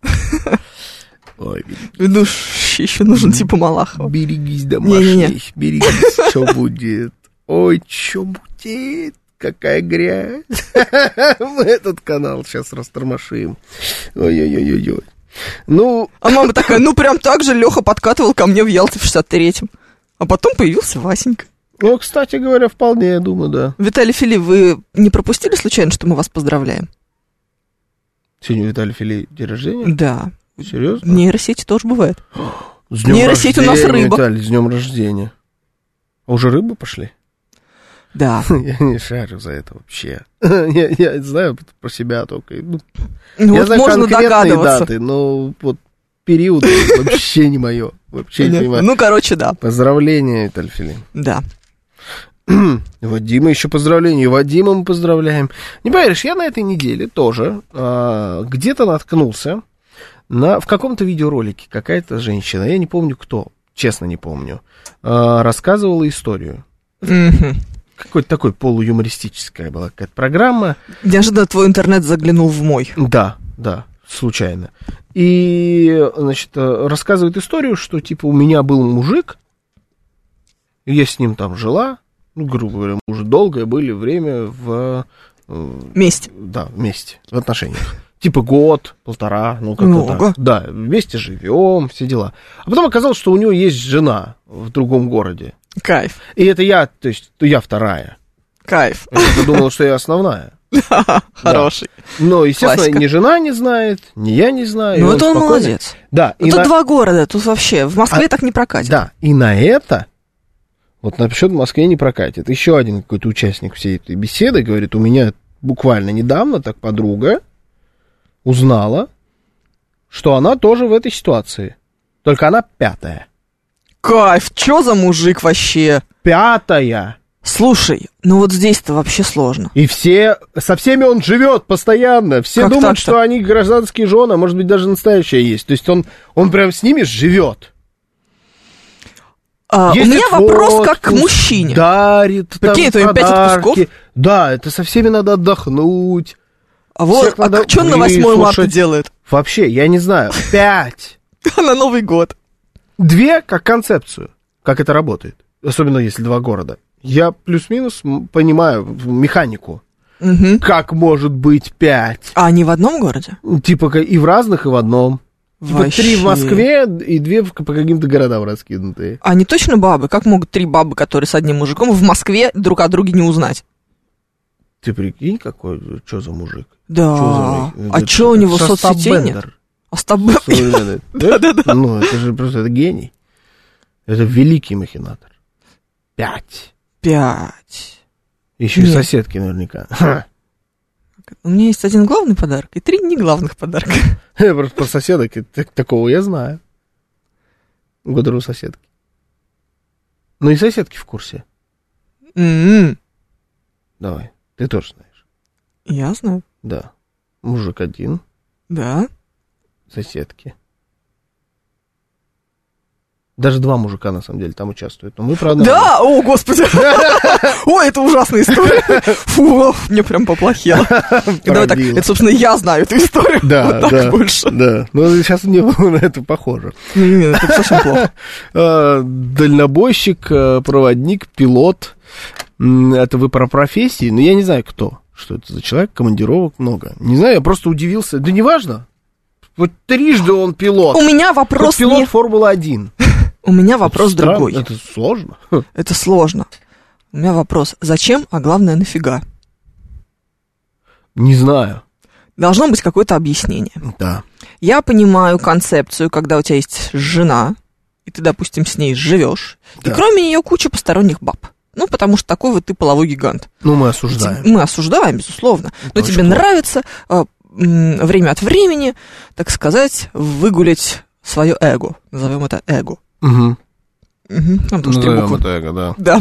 Ой, ведущий еще нужен, типа Малахова. Берегись, домашний, берегись, что будет. Ой, что будет. Какая грязь. Мы этот канал сейчас растормошим. Ой-ой-ой-ой. Ну... А мама такая, ну прям так же Леха подкатывал ко мне в Ялте в шестьдесят третьем. А потом появился Васенька. Ну, кстати говоря, вполне, я думаю, да. Виталий Фили, вы не пропустили случайно, что мы вас поздравляем? Сегодня Виталий Фили день рождения? Да. Серьезно? Нейросети тоже бывает. С днем Нейросеть рождения, у нас рыба. Виталий, с днем рождения. А уже рыбы пошли? Да. Я не шарю за это вообще. я, я знаю про себя только. Ну, ну я вот знаю можно конкретные догадываться. даты, но вот период вообще не мое. Вообще не понимаю. Ну, короче, да. Поздравления, Виталий Фили. Да. Вадима еще поздравления. Вадима мы поздравляем. Не поверишь, я на этой неделе тоже а, где-то наткнулся на, в каком-то видеоролике какая-то женщина, я не помню кто, честно не помню, а, рассказывала историю. Mm-hmm. Какой-то такой полуюмористическая была какая-то программа. Неожиданно твой интернет заглянул в мой. Да, да, случайно. И, значит, рассказывает историю, что, типа, у меня был мужик, я с ним там жила, ну, грубо говоря, мы уже долгое были время в... Вместе. Да, вместе, в отношениях. Типа год, полтора, ну, как-то Много. так. Да, вместе живем, все дела. А потом оказалось, что у него есть жена в другом городе. Кайф. И это я, то есть, я вторая. Кайф. Я подумал, что я основная. Хороший. Но, естественно, ни жена не знает, ни я не знаю. Ну, это он молодец. Да. Тут два города, тут вообще, в Москве так не прокатит. Да, и на это, вот насчет в Москве не прокатит. Еще один какой-то участник всей этой беседы говорит, у меня буквально недавно так подруга узнала, что она тоже в этой ситуации. Только она пятая. Кайф, чё за мужик вообще? Пятая. Слушай, ну вот здесь-то вообще сложно. И все, со всеми он живет постоянно. Все как думают, так-то? что они гражданские жены, а может быть даже настоящая есть. То есть он, он прям с ними живет. А, у меня вопрос как к мужчине. Дарит, прикинь, там, это им пять отпусков? Да, это со всеми надо отдохнуть. А вот, а что он на восьмое марта делает? Вообще, я не знаю. Пять. На Новый год. Две как концепцию, как это работает. Особенно если два города. Я плюс-минус понимаю механику. Угу. Как может быть пять? А они в одном городе? Типа и в разных, и в одном. Типа три в Москве и две по каким-то городам раскинутые. Они точно бабы? Как могут три бабы, которые с одним мужиком, в Москве друг о друге не узнать? Ты прикинь, какой, что за мужик? Да. Чё за... А что у него соцсетей нет? Остабендер. Да-да-да. Ну, это же просто это гений. Это великий махинатор. Пять. Пять. Еще и соседки наверняка. У меня есть один главный подарок и три не главных подарка. Я просто про соседок, такого я знаю. Благодарю соседки. Ну и соседки в курсе. Mm-hmm. Давай, ты тоже знаешь. Я знаю. Да. Мужик один. Да. Соседки. Даже два мужика, на самом деле, там участвуют. Но мы, правда... Да? О, господи! Ой, это ужасная история. Фу, мне прям поплохело. Давай так, это, собственно, я знаю эту историю. Да, вот да, больше. Да, но сейчас мне на это похоже. Нет, это совсем плохо. Дальнобойщик, проводник, пилот. Это вы про профессии, но я не знаю, кто. Что это за человек, командировок много. Не знаю, я просто удивился. Да неважно. Вот трижды он пилот. У меня вопрос пилот не... Формулы один. У меня вопрос это странно, другой. Это сложно. Это сложно. У меня вопрос, зачем, а главное, нафига? Не знаю. Должно быть какое-то объяснение. Да. Я понимаю концепцию, когда у тебя есть жена, и ты, допустим, с ней живешь, Да. и кроме нее куча посторонних баб. Ну, потому что такой вот ты половой гигант. Ну, мы осуждаем. Мы осуждаем, безусловно. Но Очень тебе плохо. нравится э, м, время от времени, так сказать, выгулять свое эго. Назовем это эго. Угу. Угу. Там тоже три Назовем буквы. это эго, да. Да.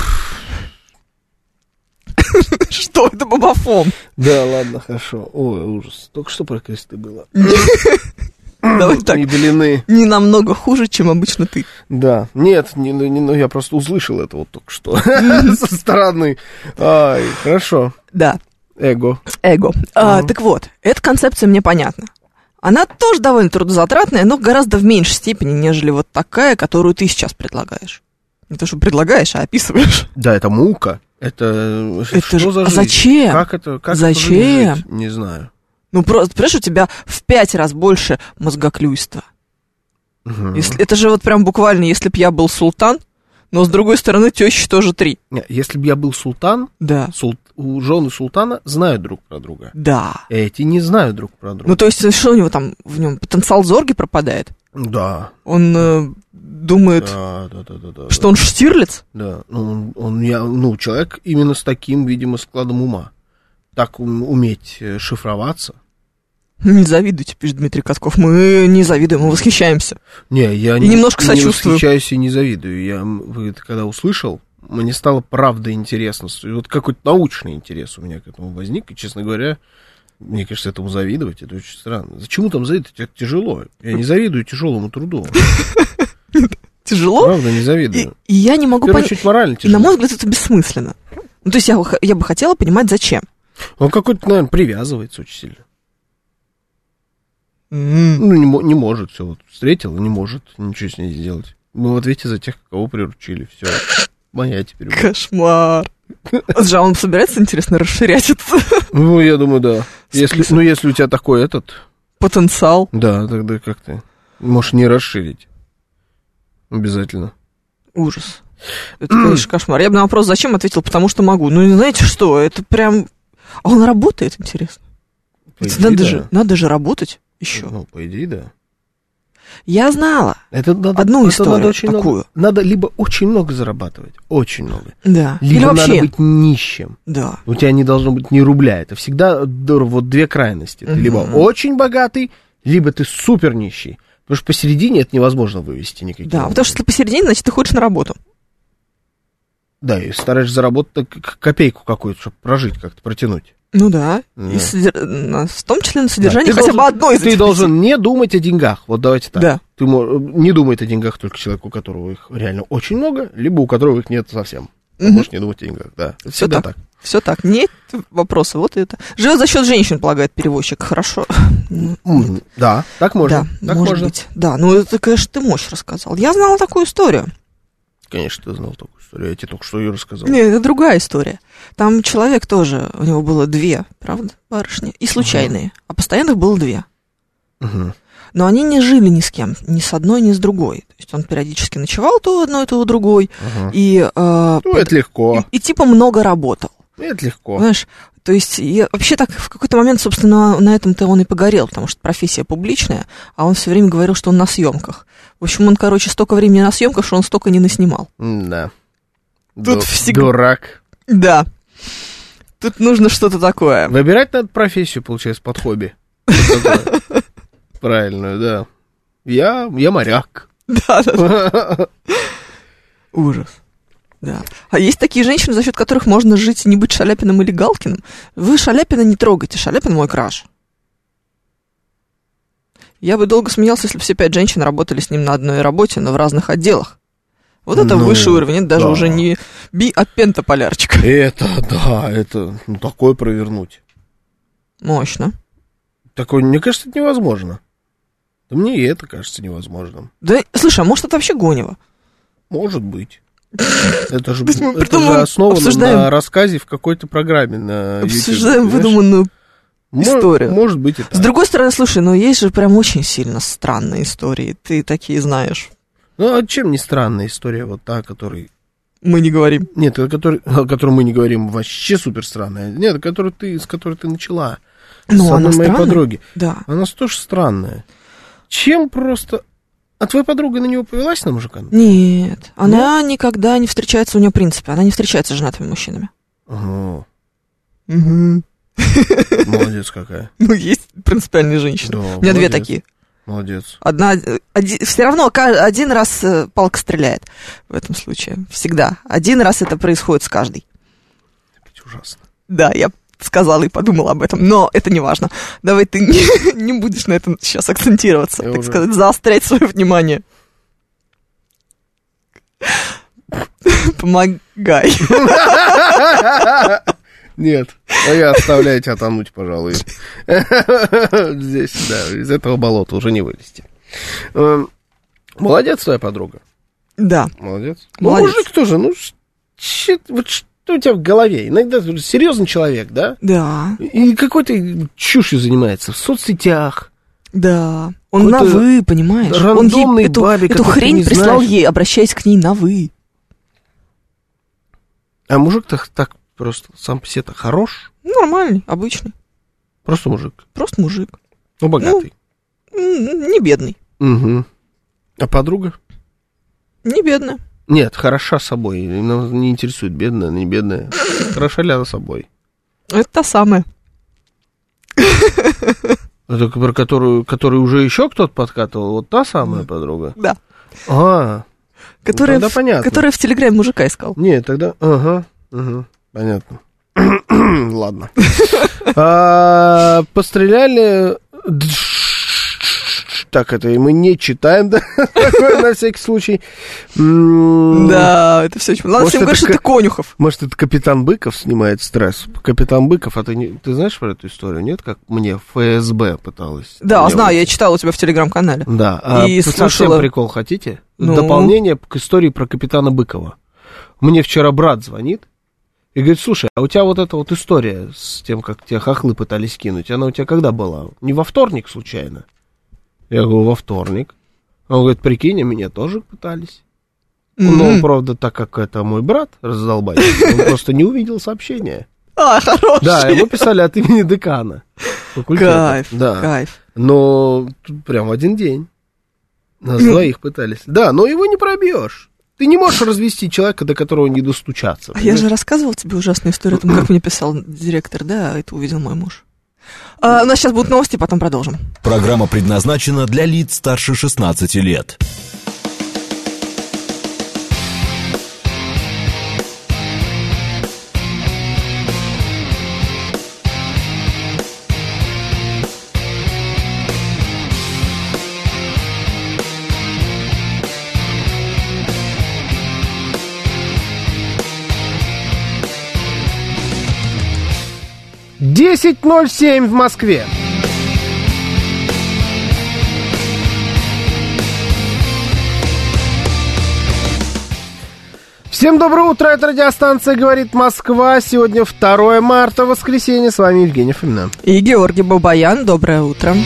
Что это, бабафон? Да, ладно, хорошо. Ой, ужас. Только что про кресты было. Давай так. И длины. Не намного хуже, чем обычно ты. Да. Нет, не, не, ну, я просто услышал это вот только что со стороны. Ай, хорошо. Да, Эго. эго. А, так вот, эта концепция мне понятна. Она тоже довольно трудозатратная, но гораздо в меньшей степени, нежели вот такая, которую ты сейчас предлагаешь. Не то, что предлагаешь, а описываешь. Да, это мука. Это, Это что же- за а жизнь? зачем? Как это? Как Зачем? это жить? Не знаю. Ну, просто, понимаешь, у тебя в пять раз больше мозгоклюйства. Мгм. Если, это же вот прям буквально, если б я был султан, но с другой стороны, тещи тоже три. Не, если бы я был султан, Да, сул- у жены султана знают друг про друга. да. Эти не знают друг про друга. Ну, то есть, что у него там, в нем потенциал зорги пропадает? Да. Он э, думает, Да, да, да, да, да. что он Штирлиц? Да, ну, он, он я, ну, человек именно с таким, видимо, складом ума. Так ум- уметь э, шифроваться. Не завидуйте, пишет Дмитрий Катков. Мы не завидуем, мы восхищаемся. Не, я И не, немножко не сочувствую. восхищаюсь и не завидую. Я, м, вы это когда услышал, мне стало правда интересно. И вот какой-то научный интерес у меня к этому возник. И, честно говоря, мне кажется, этому завидовать, это очень странно. Зачем там завидовать? Это тяжело. Я не завидую тяжелому труду. Тяжело, Правда, не и, завидую. и я не В могу первую понять. очередь, морально И, тяжело. на мой взгляд, это бессмысленно. Ну, то есть я, бы х- я бы хотела понимать, зачем. Он какой-то, наверное, привязывается очень сильно. М. Ну, не, мо- не может, все, вот встретил, и не может ничего с ней сделать. Мы в ответе за тех, кого приручили, все. Моя теперь. будет. Кошмар. Слушай, а он собирается, интересно, расширять этот Ну, я думаю, да. Если, Список. ну, если у тебя такой этот, потенциал? да, тогда как ты можешь не расширить. Обязательно. Ужас. Это, конечно, кошмар. Я бы на вопрос, зачем, ответил, потому что могу. Ну, не знаете что, это прям... А он работает, интересно. По Ведь идее, надо, да. же, надо же работать еще. Ну, по идее, да. Я знала. Это надо, Одну это историю надо очень такую. много. Надо либо очень много зарабатывать, очень много. Да. Либо Или вообще. надо быть нищим. Да. У тебя не должно быть ни рубля. Это всегда д- вот две крайности. Ты Мгм. либо очень богатый, либо ты супер нищий. Потому что посередине это невозможно вывести никаким Да, образом. потому что если посередине, значит, ты ходишь на работу. Да, и стараешься заработать так, к- копейку какую-то, чтобы прожить как-то, протянуть. Ну да. Да. И содер- на- в том числе на содержание Да, ты хотя бы должен- одной из Ты этих должен не думать о деньгах. Вот давайте так. Да. Ты мо- не думает о деньгах только человек, у которого их реально очень много, либо у которого их нет совсем. Он Мгм. может не думать о деньгах, да. Это Все всегда так. Все так. Нет вопроса. Вот это. Живет за счет женщин, полагает перевозчик. Хорошо. Ну, М, Да, так можно. Да, так может можно. быть. Да, ну это, конечно, ты мощь рассказал. Я знала такую историю. Конечно, ты знал такую историю. Я тебе только что ее рассказал. Нет, это другая история. Там человек тоже, у него было две, правда, барышни, и случайные. А постоянных было две. Мгм. Но они не жили ни с кем, ни с одной, ни с другой. То есть он периодически ночевал то у одной, то у другой. Ага. И, э, Ну, это легко. и, и типа много работал. Это легко. Знаешь, то есть я, вообще так в какой-то момент, собственно, на этом-то он и погорел, потому что профессия публичная, а он все время говорил, что он на съемках. В общем, он, короче, столько времени на съемках, что он столько не наснимал. Да. Тут Ду- всегда- Дурак. Да. Тут нужно что-то такое. Выбирать надо профессию, получается, под хобби. Вот такое. Правильную, да. Я, я моряк. Да, да, да. Ужас. Да. А есть такие женщины, за счет которых можно жить, не быть Шаляпиным или Галкиным. Вы Шаляпина не трогайте. Шаляпин мой краш. Я бы долго смеялся, если бы все пять женщин работали с ним на одной работе, но в разных отделах. Вот это Ну, высший уровень. Это даже да. уже не би, а пентаполярчик. Это, да, это, ну, такое провернуть. Мощно. Такое, мне кажется, это невозможно. Да мне и это кажется невозможным. Да, слушай, а может это вообще Гонева? Может быть. Это же, То есть мы это придумываем, же основано обсуждаем- на рассказе в какой-то программе на YouTube, Обсуждаем понимаешь? выдуманную Мо- историю. Может быть и так. С другой стороны, слушай, ну есть же прям очень сильно странные истории. Ты такие знаешь. Ну, а чем не странная история, вот та, о которой... Мы не говорим. Нет, о которой, о которой мы не говорим, вообще супер странная. Нет, о которой ты, с которой ты начала. Ну, с одной она моей странная. подруги. Да. Она тоже странная. Чем просто... А твоя подруга на него повелась, на мужика? Нет, она Нет? никогда не встречается, у нее принципы, она не встречается с женатыми мужчинами. Ага. Угу. Молодец какая. Ну, есть принципиальные женщины. Да, у меня молодец. две такие. Молодец. Одна, один, все равно один раз палка стреляет в этом случае. Всегда. Один раз это происходит с каждой. Это ужасно. Да, я сказала и подумала об этом, но это не важно. Давай ты не, не будешь на этом сейчас акцентироваться, я так уже... сказать, заострять свое внимание. Помогай. Нет, я оставляю тебя тонуть, пожалуй. Здесь, да, из этого болота уже не вылезти. Молодец твоя подруга. Да. Молодец. Молодец. Ну, мужик тоже, ну, щит, вот что у тебя в голове? Иногда серьезный человек, да? Да. И какой-то чушью занимается в соцсетях. Да. Он на «вы», понимаешь? Рандомный Он ей бабе, эту, эту хрень прислал знаешь. ей, обращаясь к ней на «вы». А мужик-то так просто сам по себе-то хорош? Нормальный, обычный. Просто мужик? Просто мужик. Ну, богатый? Ну, не бедный. Угу. А подруга? Не бедная. Нет, хороша собой. Нас не интересует, бедная, не бедная. Хороша ли она собой? Это та самая. Это про которую, которую уже еще кто-то подкатывал? Вот та самая подруга? Да. А, которая, ну, в, которая в Телеграме мужика искал. Нет, тогда, ага, ага, понятно. Ладно. а, постреляли... Так, это мы не читаем, да? Такое на всякий случай. Да, это все очень... Ладно, всем говорить, что ты Конюхов. Может, это Капитан Быков снимает стресс? Капитан Быков, а ты, не... ты знаешь про эту историю, нет? Как мне ФСБ пыталась. Да, знаю, я читала у тебя в Телеграм-канале. Да, а и совсем слушала... прикол хотите? Ну... Дополнение к истории про Капитана Быкова. Мне вчера брат звонит и говорит, слушай, а у тебя вот эта вот история с тем, как тебя хохлы пытались кинуть, она у тебя когда была? Не во вторник, случайно? Я говорю, во вторник. Он говорит, прикинь, а меня тоже пытались. Mm-hmm. Но он, правда, так как это мой брат раздолбайся, он просто не увидел сообщение. А, хороший. Да, ему писали от имени декана. Кайф, да. кайф. Но тут прям в один день. Нас mm. двоих пытались. Да, но его не пробьешь. Ты не можешь развести человека, до которого не достучаться. А я же рассказывала тебе ужасную историю о том, как мне писал директор, да, это увидел мой муж. А, у нас сейчас будут новости, потом продолжим. Программа предназначена для лиц старше шестнадцати лет. десять ноль семь в Москве. Всем доброе утро, это радиостанция «Говорит Москва». Сегодня второе марта, воскресенье. С вами Евгений Фомина. И Георгий Бабаян. Доброе утро.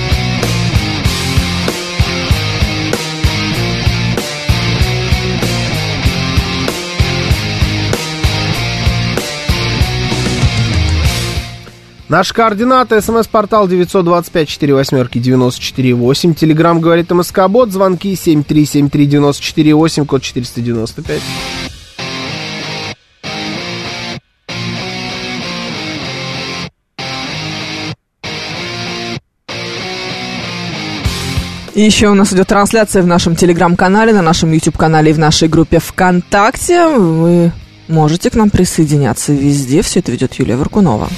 Наши координаты: смс-портал девять два пять четыре восемь девяносто четыре восемь. Телеграм «Говорит МСК-бот». Звонки семь три семь три девяносто четыре восемь, код четыреста девяносто пять. И еще у нас идет трансляция в нашем Телеграм-канале, на нашем YouTube-канале и в нашей группе ВКонтакте. Вы можете к нам присоединяться везде. Все это ведет Юлия Варкунова.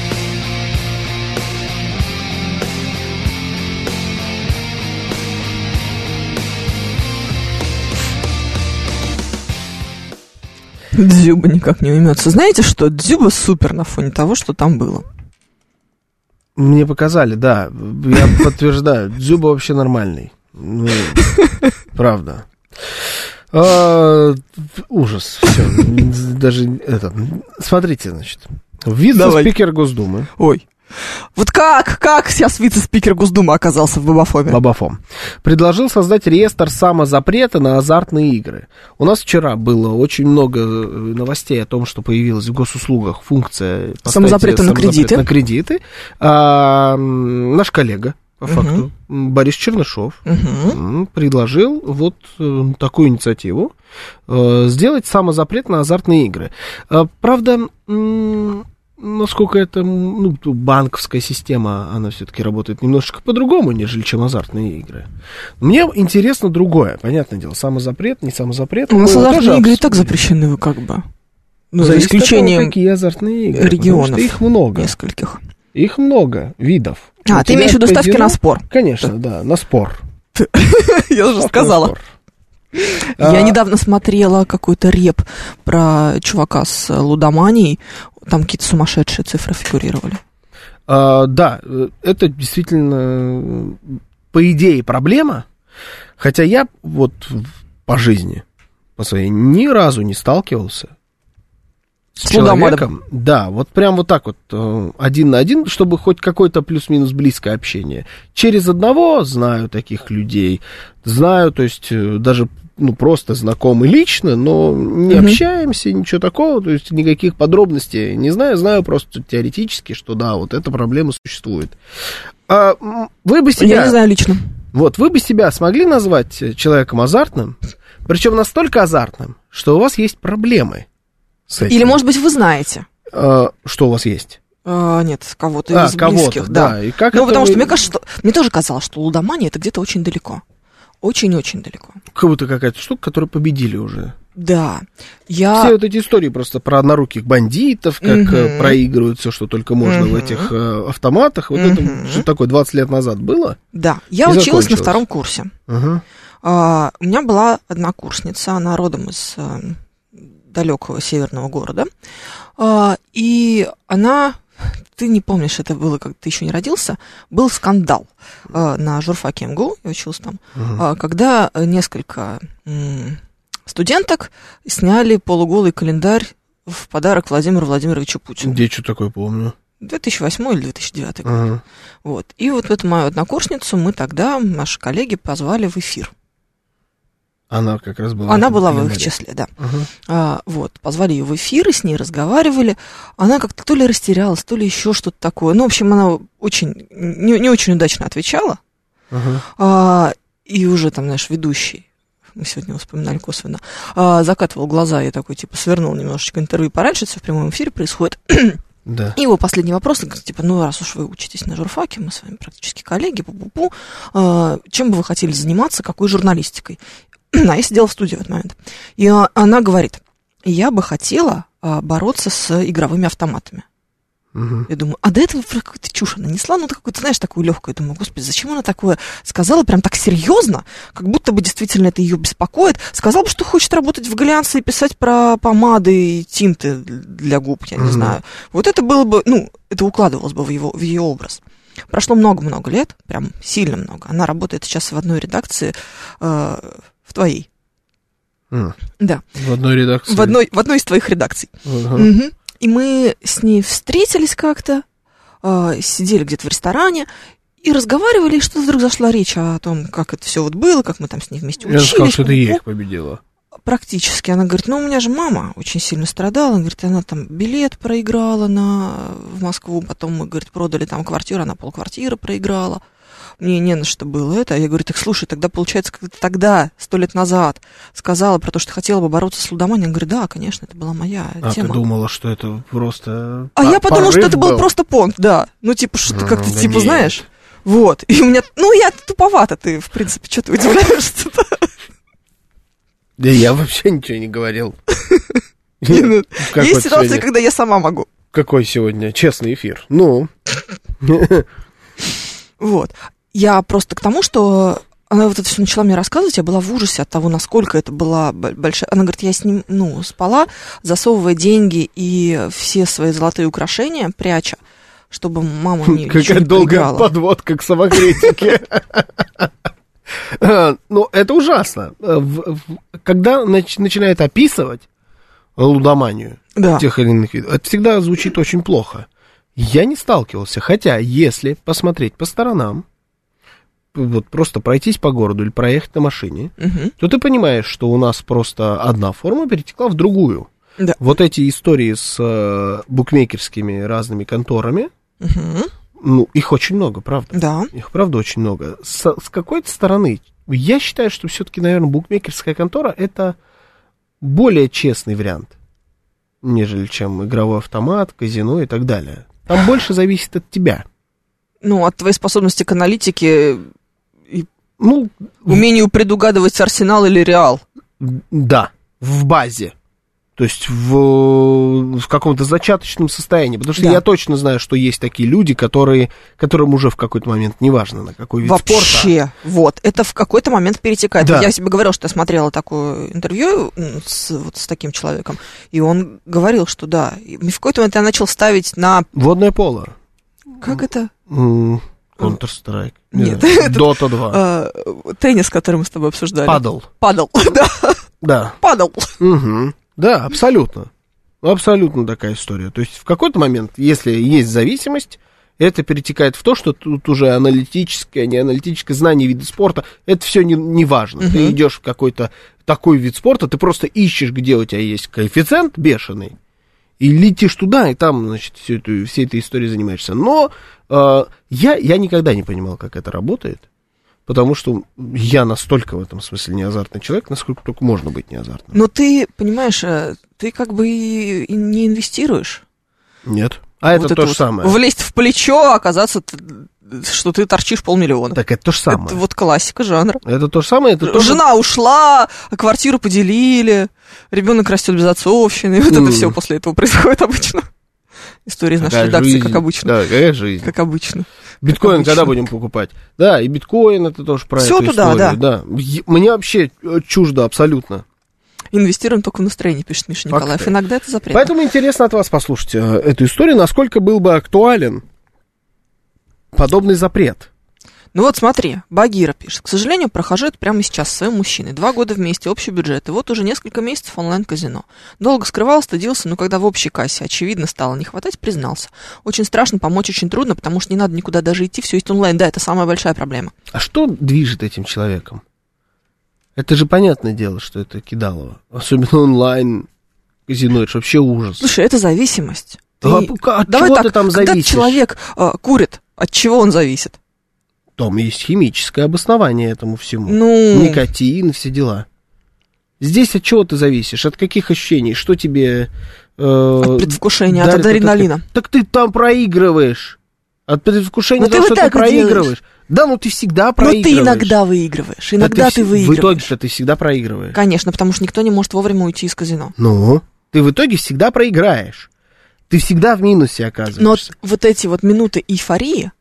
Дзюба никак не уймется. Знаете что? Дзюба супер на фоне того, что там было. Мне показали, да. Я подтверждаю. Дзюба вообще нормальный. Ну, правда. А, ужас. Все. Даже это. Смотрите, значит. Вице-спикер Госдумы. Ой. Вот как, как сейчас вице-спикер Госдумы оказался в Бабафоме? Бабафом. Предложил создать реестр самозапрета на азартные игры. У нас вчера было очень много новостей о том, что появилась в госуслугах функция самозапрета на кредиты. На кредиты. А, наш коллега, по факту, uh-huh. Борис Чернышов, uh-huh. предложил вот такую инициативу сделать самозапрет на азартные игры. Правда, насколько это, ну, банковская система, она все-таки работает немножечко по-другому, нежели чем азартные игры. Мне интересно другое. Понятное дело, самозапрет, не самозапрет. У нас азартные игры и так запрещены, как бы. Ну, за исключением того, какие азартные игры, регионов. Их много. Нескольких. Их много видов. А, ты имеешь в виду ставки на спор? Конечно, да, на спор. Я уже сказала. Я недавно смотрела какой-то реп про чувака с лудоманией. Там какие-то сумасшедшие цифры фигурировали. А, да, это действительно, по идее, проблема. Хотя я вот по жизни, по своей, ни разу не сталкивался с, с человеком. Да, вот прям вот так вот, один на один, чтобы хоть какое-то плюс-минус близкое общение. Через одного знаю таких людей, знаю, то есть даже... ну, просто знакомы лично, но не mm-hmm. общаемся, ничего такого, то есть никаких подробностей не знаю, знаю просто теоретически, что да, вот эта проблема существует. А вы бы себя... Я не знаю лично. Вот, вы бы себя смогли назвать человеком азартным, причем настолько азартным, что у вас есть проблемы с этим. Или, может быть, вы знаете. А, что у вас есть? А, нет, кого-то а, из кого-то, близких, да. да. И как ну, потому вы... что мне кажется, что... Мне тоже казалось, что лудомания — это где-то очень далеко. Очень-очень далеко. Как будто какая-то штука, которую победили уже. Да. Я... Все вот эти истории просто про одноруких бандитов, как uh-huh. проигрывают все, что только можно uh-huh. в этих э, автоматах. Вот uh-huh. это что такое, двадцать лет назад было? Да. Я училась на втором курсе. Uh-huh. А, у меня была однокурсница, она родом из а, далекого северного города. А, и она... Ты не помнишь, это было, когда ты еще не родился, был скандал э, на журфаке эм гэ у, я учился там, uh-huh. э, когда несколько э, студенток сняли полуголый календарь в подарок Владимиру Владимировичу Путину. Где что такое помню? две тысячи восьмой или две тысячи девятый год. Uh-huh. Вот. И вот эту мою однокурсницу мы тогда, наши коллеги, позвали в эфир. Она как раз была. Она была в их числе, да. Uh-huh. А, вот, позвали ее в эфир, и с ней разговаривали. Она как-то то ли растерялась, то ли еще что-то такое. Ну, в общем, она очень, не, не очень удачно отвечала. Uh-huh. А, и уже там, знаешь, ведущий, мы сегодня его вспоминали косвенно, а, закатывал глаза и такой, типа, свернул немножечко интервью пораньше, все в прямом эфире происходит. Да. И его последний вопрос, типа, ну, раз уж вы учитесь на журфаке, мы с вами практически коллеги, пу-пу-пу, а, чем бы вы хотели заниматься, какой журналистикой? А я сидела в студии в этот момент. И она говорит, я бы хотела а, бороться с игровыми автоматами. Uh-huh. Я думаю, а до этого какую-то чушь она несла, ну, какую-то, знаешь, такую легкую. Я думаю, господи, зачем она такое сказала, прям так серьезно, как будто бы действительно это ее беспокоит. Сказала бы, что хочет работать в глянце и писать про помады и тинты для губ, я uh-huh. не знаю. Вот это было бы, ну, это укладывалось бы в, его, в ее образ. Прошло много-много лет, прям сильно много. Она работает сейчас в одной редакции, э, в твоей. Mm. Да. В одной редакции? В одной, в одной из твоих редакций. Uh-huh. Угу. И мы с ней встретились как-то, э, сидели где-то в ресторане и разговаривали, и что вдруг зашла речь о том, как это все вот было, как мы там с ней вместе учились. Я сказал, что это ей победила. Практически. Она говорит, ну, у меня же мама очень сильно страдала. Она говорит, она там билет проиграла на... в Москву, потом мы, говорит, продали там квартиру, она полквартиры проиграла. Мне не на что было это. Я говорю, так слушай, тогда, получается, как ты тогда, сто лет назад, сказала про то, что хотела бы бороться с лудоманией. Она говорит, да, конечно, это была моя а тема. А ты думала, что это просто... А я подумала, что это был просто понт, да. Ну, типа, что ты как-то, типа, знаешь... Вот. И у меня... Ну, я туповата, ты, в принципе, что ты удивляешься-то? Да я вообще ничего не говорил. Есть ситуации, когда я сама могу. Какой сегодня честный эфир? Ну... Вот. Я просто к тому, что она вот это все начала мне рассказывать, я была в ужасе от того, насколько это была большая... Она говорит, я с ним, ну, спала, засовывая деньги и все свои золотые украшения, пряча, чтобы мама не Какая долгая подводка к самокритике. Ну, это ужасно. Когда начинает описывать лудоманию тех или иных видов, это всегда звучит очень плохо. Я не сталкивался, хотя если посмотреть по сторонам, вот просто пройтись по городу или проехать на машине, угу. то ты понимаешь, что у нас просто одна форма перетекла в другую. Да. Вот эти истории с э, букмекерскими разными конторами, угу. ну, их очень много, правда? Да. Их, правда, очень много. С, с какой-то стороны, я считаю, что все-таки, наверное, букмекерская контора — это более честный вариант, нежели чем игровой автомат, казино и так далее. Там больше зависит от тебя. Ну, от твоей способности к аналитике и ну, умению предугадывать Арсенал или Реал. Да, в базе. То есть в, в каком-то зачаточном состоянии. Потому что да. я точно знаю, что есть такие люди, которые, которым уже в какой-то момент, неважно, на какой вид Вообще, спорта. Вообще, вот, это в какой-то момент перетекает. Да. Я себе говорила, что я смотрела такое интервью с, вот, с таким человеком, и он говорил, что да, и в какой-то момент я начал ставить на... Водное поло. Как это? Counter-Strike. Нет. Дота два. Теннис, который мы с тобой обсуждали. Падал. Падал, да. Да. Падал. Угу. Да, абсолютно. Абсолютно такая история. То есть в какой-то момент, если есть зависимость, это перетекает в то, что тут уже аналитическое, не аналитическое знание вида спорта, это все не, не важно. Uh-huh. Ты идешь в какой-то такой вид спорта, ты просто ищешь, где у тебя есть коэффициент бешеный, и летишь туда, и там, значит, всю эту, всей этой историей занимаешься. Но э, я, я никогда не понимал, как это работает, потому что я настолько в этом смысле не азартный человек, насколько только можно быть не азартным. Но ты, понимаешь, ты как бы и не инвестируешь. Нет. А вот это, это то же вот самое. Влезть в плечо, оказаться, что ты торчишь полмиллиона. Так это то же самое. Это вот классика жанра. Это то же самое. Это Жена тоже... ушла, квартиру поделили, ребенок растет без отцовщины. И вот mm. это все после этого происходит обычно. История из нашей редакции, как обычно. Да, какая жизнь. Как обычно. Биткоин как обычно. Когда будем покупать? Да, и биткоин это тоже про всё эту туда, историю. Да. Да. Мне вообще чуждо абсолютно. Инвестируем только в настроение, пишет Миша Николаев. Факты. Иногда это запретно. Поэтому интересно от вас послушать эту историю, насколько был бы актуален подобный запрет. Ну вот смотри, Багира пишет. К сожалению, прохожу это прямо сейчас с своим мужчиной. Два года вместе, общий бюджет. И вот уже несколько месяцев онлайн-казино. Долго скрывал, стыдился, но когда в общей кассе, очевидно, стало не хватать, признался. Очень страшно, помочь очень трудно, потому что не надо никуда даже идти, все есть онлайн. Да, это самая большая проблема. А что движет этим человеком? Это же понятное дело, что это кидалово. Особенно онлайн казино, это вообще ужас. Слушай, это зависимость. Ты... А, от Давай чего так, ты там когда зависишь? человек э, курит, от чего он зависит? Там есть химическое обоснование этому всему. Ну... Никотин, все дела. Здесь от чего ты зависишь? От каких ощущений? Что тебе... Э, от предвкушения, дарит, от адреналина. Так, так ты там проигрываешь. От предвкушения того, что ты проигрываешь. Да, ну ты всегда проигрываешь. Но ты иногда выигрываешь, иногда да ты, ты выигрываешь. В итоге-то ты всегда проигрываешь. Конечно, потому что никто не может вовремя уйти из казино. Ну, ты в итоге всегда проиграешь. Ты всегда в минусе оказываешься. Но вот, вот эти вот минуты эйфории...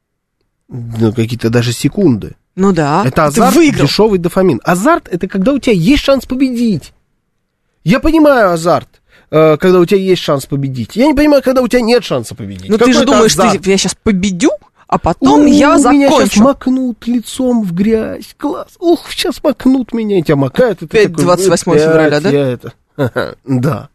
Ну, какие-то даже секунды. Ну да. Это азарт, дешевый дофамин. Азарт — это когда у тебя есть шанс победить. Я понимаю азарт, когда у тебя есть шанс победить. Я не понимаю, когда у тебя нет шанса победить. Ну ты же думаешь, ты, я сейчас победю, а потом О, я закончу. Меня сейчас макнут лицом в грязь. Класс. Ух, сейчас макнут меня. И тебя макают. Опять двадцать восьмое февраля, да? Я это... Да.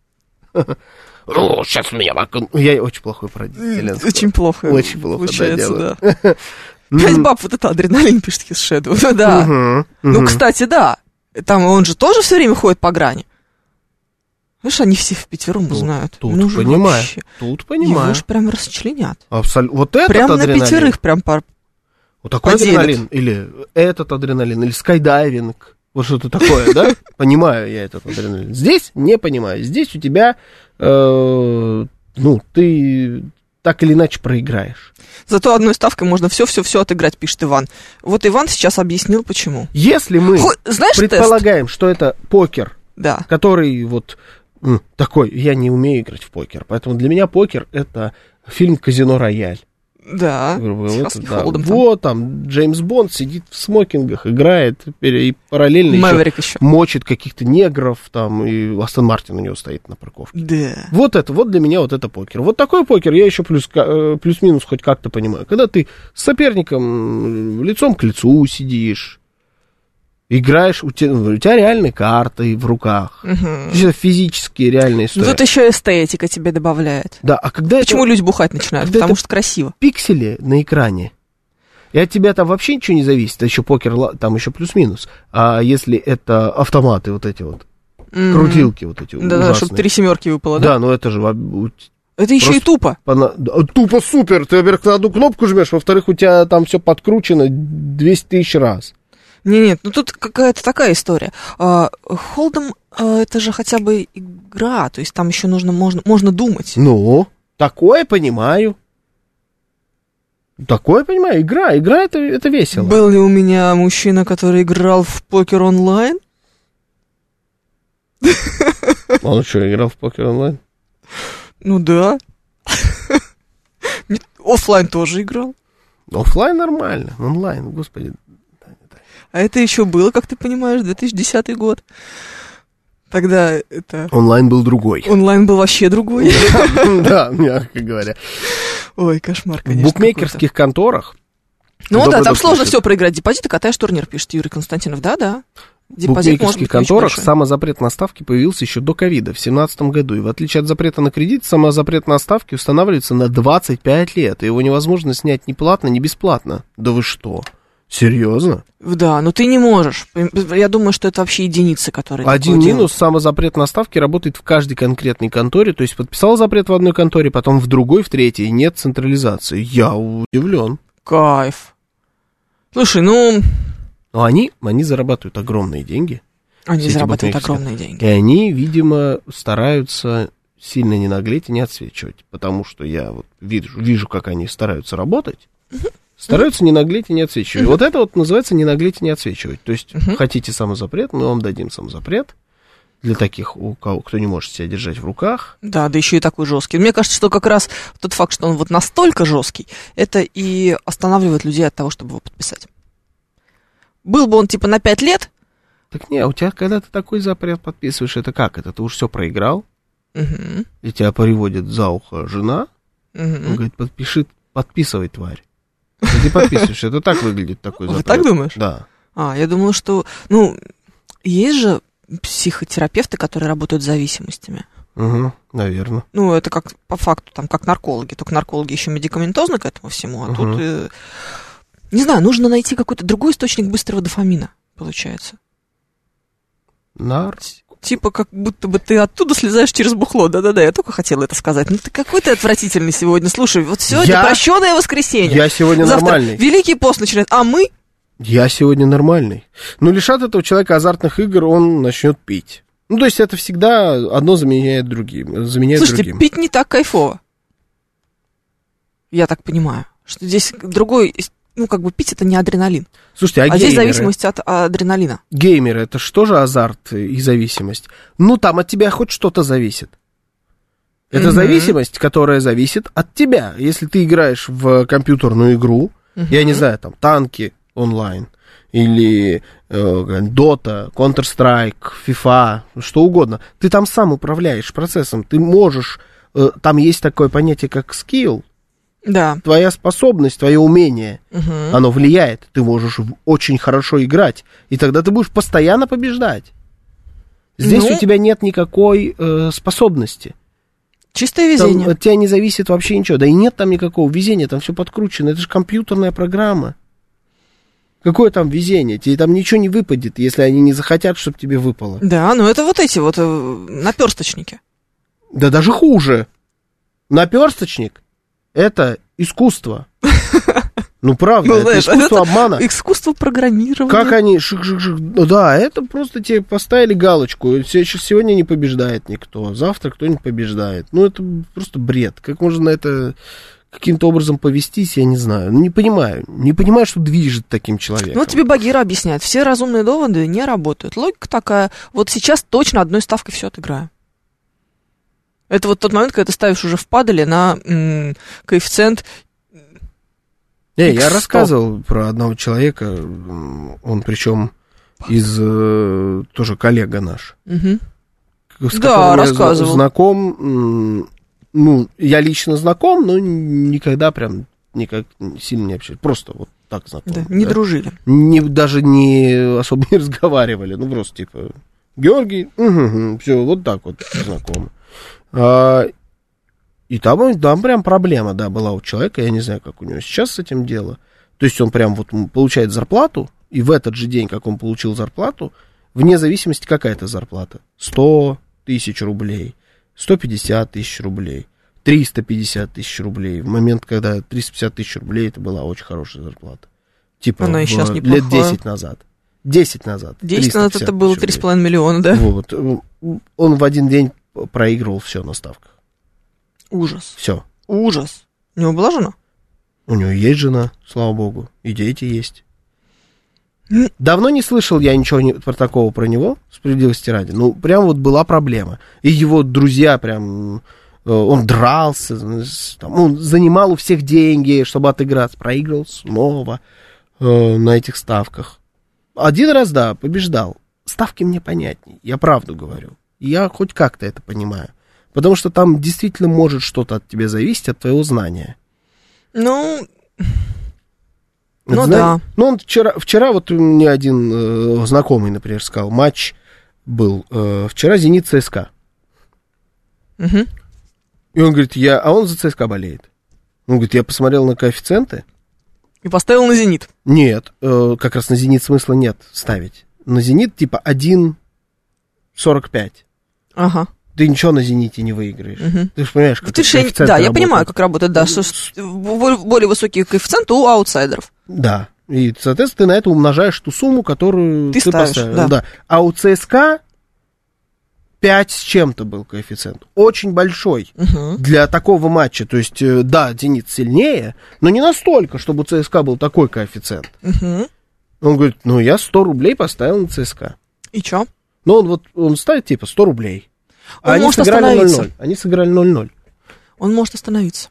О, сейчас меня макнут. Я очень плохой продюсер. Очень плохо. Очень плохо получается, да. Пять баб, вот это адреналин, пишет Хисшеду. Да. Ну, кстати, да. Там он же тоже все время ходит по грани. Знаешь, они все впятером тут, узнают. Тут ну, понимаю, вообще. тут понимаю. Его же прям расчленят. Абсолютно. Вот этот прям адреналин. Прям на пятерых прям пар... Вот такой поделят. Адреналин, или этот адреналин, или скайдайвинг, вот что-то такое, да? Понимаю я этот адреналин. Здесь не понимаю. Здесь у тебя, ну, ты так или иначе проиграешь. Зато одной ставкой можно все-все-все отыграть, пишет Иван. Вот Иван сейчас объяснил, почему. Если мы Знаешь, предполагаем, тест? что это покер, да. который вот... Такой, я не умею играть в покер, поэтому для меня покер — это фильм «Казино Рояль». Да, вот, да. Вот там Джеймс Бонд сидит в смокингах, играет и параллельно Мэверик еще мочит каких-то негров, там, и Астон Мартин у него стоит на парковке. Да. Вот это, вот для меня вот это покер. Вот такой покер я еще плюс, плюс-минус хоть как-то понимаю. Когда ты с соперником лицом к лицу сидишь, Играешь, у тебя, у тебя реальные карты в руках. Угу. Это физические реальные истории. Ну, тут еще эстетика тебе добавляет. Да, а когда Почему это... люди бухать начинают? Когда Потому это что красиво. Пиксели на экране. И от тебя там вообще ничего не зависит. Это еще покер, там еще плюс-минус. А если это автоматы вот эти вот, mm-hmm. крутилки вот эти да, ужасные. Да, чтобы три семерки выпало, да? Да, но это же... Это еще и тупо. Пона... Тупо супер. Ты, во-первых, на одну кнопку жмешь, во-вторых, у тебя там все подкручено двести тысяч раз. Нет, нет, ну тут какая-то такая история. Холдем это же хотя бы игра, то есть там еще нужно, можно, можно думать. Ну, такое понимаю. Такое понимаю. Игра, игра это, это весело. Был ли у меня мужчина, который играл в покер онлайн? Он что, играл в покер онлайн? Ну да. Оффлайн тоже играл. Оффлайн нормально, онлайн, господи. А это еще было, как ты понимаешь, две тысячи десятый год. Тогда это... Онлайн был другой. Онлайн был вообще другой. Да, мягко говоря. Ой, кошмар, конечно. В букмекерских конторах... Ну да, там сложно все проиграть. Депозиты катаешь турнир, пишет Юрий Константинов. Да-да. В букмекерских конторах самозапрет на ставки появился еще до ковида, в две тысячи семнадцатом году. И в отличие от запрета на кредит, самозапрет на ставки устанавливается на двадцать пять лет. И его невозможно снять ни платно, ни бесплатно. Да вы что? Серьезно? Да, но ты не можешь. Я думаю, что это вообще единицы, которые... Один минус, самозапрет на ставки работает в каждой конкретной конторе. То есть подписал запрет в одной конторе, потом в другой, в третьей. Нет централизации. Я удивлен. Кайф. Слушай, ну... Но они, они зарабатывают огромные деньги. Они зарабатывают огромные деньги. И они, видимо, стараются сильно не наглеть и не отсвечивать. Потому что я вот вижу, вижу, как они стараются работать. Стараются не наглеть и не отсвечивать. Uh-huh. Вот это вот называется не наглеть и не отсвечивать. То есть, uh-huh. хотите самозапрет, мы вам дадим самозапрет. Для таких, у кого, кто не может себя держать в руках. Да, да еще и такой жесткий. Мне кажется, что как раз тот факт, что он вот настолько жесткий, это и останавливает людей от того, чтобы его подписать. Был бы он типа на пять лет. Так не, у тебя, когда ты такой запрет подписываешь, это как? Это ты уж все проиграл, uh-huh. и тебя приводит за ухо жена, uh-huh. он говорит, подпиши, подписывай, тварь. Ты подписываешь, это так выглядит такой запрет. Вы так думаешь? Да. А, я думала, что, ну, есть же психотерапевты, которые работают с зависимостями. Угу, наверное. Ну, это как по факту, там, как наркологи. Только наркологи еще медикаментозно к этому всему, а угу. тут, э, не знаю, нужно найти какой-то другой источник быстрого дофамина, получается. Нар... Типа, как будто бы ты оттуда слезаешь через бухло. Да-да-да, я только хотела это сказать. Ну, ты какой ты отвратительный сегодня. Слушай, вот сегодня я... прощенное воскресенье. Я сегодня завтра нормальный. Великий пост начинает, а мы... Я сегодня нормальный. Но лишат этого человека азартных игр, он начнет пить. Ну, то есть это всегда одно заменяет другим. Заменяет Слушайте, другим. пить не так кайфово. Я так понимаю, что здесь другой... Ну, как бы пить это не адреналин. Слушайте, а, а геймеры? здесь зависимость от адреналина. Геймеры, это что же азарт и зависимость? Ну, там от тебя хоть что-то зависит. Это mm-hmm. зависимость, которая зависит от тебя. Если ты играешь в компьютерную игру, mm-hmm. я не знаю, там, танки онлайн, или э, Dota, Counter-Strike, FIFA, что угодно, ты там сам управляешь процессом, ты можешь, э, там есть такое понятие, как скилл. Да. Твоя способность, твое умение, угу. оно влияет. Ты можешь очень хорошо играть, и тогда ты будешь постоянно побеждать. Здесь ну, у тебя нет никакой э, способности. Чистое везение. Там от тебя не зависит вообще ничего. Да и нет там никакого везения, там все подкручено. Это же компьютерная программа. Какое там везение? Тебе там ничего не выпадет, если они не захотят, чтобы тебе выпало. Да, ну это вот эти вот э, наперсточники. Да даже хуже. Наперсточник. Это искусство. Ну, правда, ну, это знаешь, искусство это обмана. Искусство программирования. Как они, шик-шик-шик, ну да, это просто тебе поставили галочку. Сегодня не побеждает никто, завтра кто-нибудь побеждает. Ну, это просто бред. Как можно на это каким-то образом повестись, я не знаю. Ну, не понимаю. Не понимаю, что движет таким человеком. Ну, вот тебе Багира объясняет. Все разумные доводы не работают. Логика такая, вот сейчас точно одной ставкой все отыграю. Это вот тот момент, когда ты ставишь уже в падале на м- коэффициент Не, я рассказывал про одного человека, он причем из, тоже коллега наш. Угу. Да, рассказывал. Знаком, ну, я лично знаком, но никогда прям никак сильно не общались. Просто вот так знакомы. Да, не да? дружили. Не, даже не особо не разговаривали. Ну, просто типа, Георгий, угу, угу, все, вот так вот знакомы. А, и там, там прям проблема, да, была у человека. Я не знаю, как у него сейчас с этим дело. То есть он прям вот получает зарплату, и в этот же день, как он получил зарплату, вне зависимости, какая это зарплата. сто тысяч рублей, сто пятьдесят тысяч рублей, триста пятьдесят тысяч рублей. В момент, когда триста пятьдесят тысяч рублей, это была очень хорошая зарплата. Типа Она и сейчас в, неплохая. лет десять назад. десять назад. десять назад это было три с половиной миллиона, да? Вот. Он в один день проигрывал все на ставках. Ужас. Все. Ужас. У него была жена? У него есть жена, слава богу, и дети есть. Давно не слышал я ничего не, про такого про него, справедливости ради. Ну, прям вот была проблема. И его друзья прям... Он дрался, там, он занимал у всех деньги, чтобы отыграться. Проиграл снова э, на этих ставках. Один раз, да, побеждал. Ставки мне понятнее, я правду говорю. Я хоть как-то это понимаю. Потому что там действительно может что-то от тебя зависеть, от твоего знания. Ну... Вот ну, знаешь, да. Ну, он вчера, вчера вот мне один э, знакомый, например, сказал, матч был э, вчера «Зенит ЦСКА». Угу. И он говорит, я... А он за ЦСКА болеет. Он говорит, я посмотрел на коэффициенты. И поставил на «Зенит». Нет, э, как раз на «Зенит» смысла нет ставить. На «Зенит» типа один сорок пять. Ага. Ты ничего на «Зените» не выиграешь. Угу. Ты же понимаешь, как Ты коэффициенты Да, работают. я понимаю, как работает, да, что более высокие коэффициенты у аутсайдеров. Да, и, соответственно, ты на это умножаешь ту сумму, которую ты, ты ставишь, поставил. Да. Да. А у ЦСКА пять с чем-то был коэффициент. Очень большой угу. для такого матча. То есть, да, «Зенит» сильнее, но не настолько, чтобы у ЦСКА был такой коэффициент. Угу. Он говорит, ну, я сто рублей поставил на ЦСКА. И чё? Ну, он вот, он ставит, типа, сто рублей. Он а они может сыграли остановиться. ноль ноль. Они сыграли ноль ноль. Он может остановиться.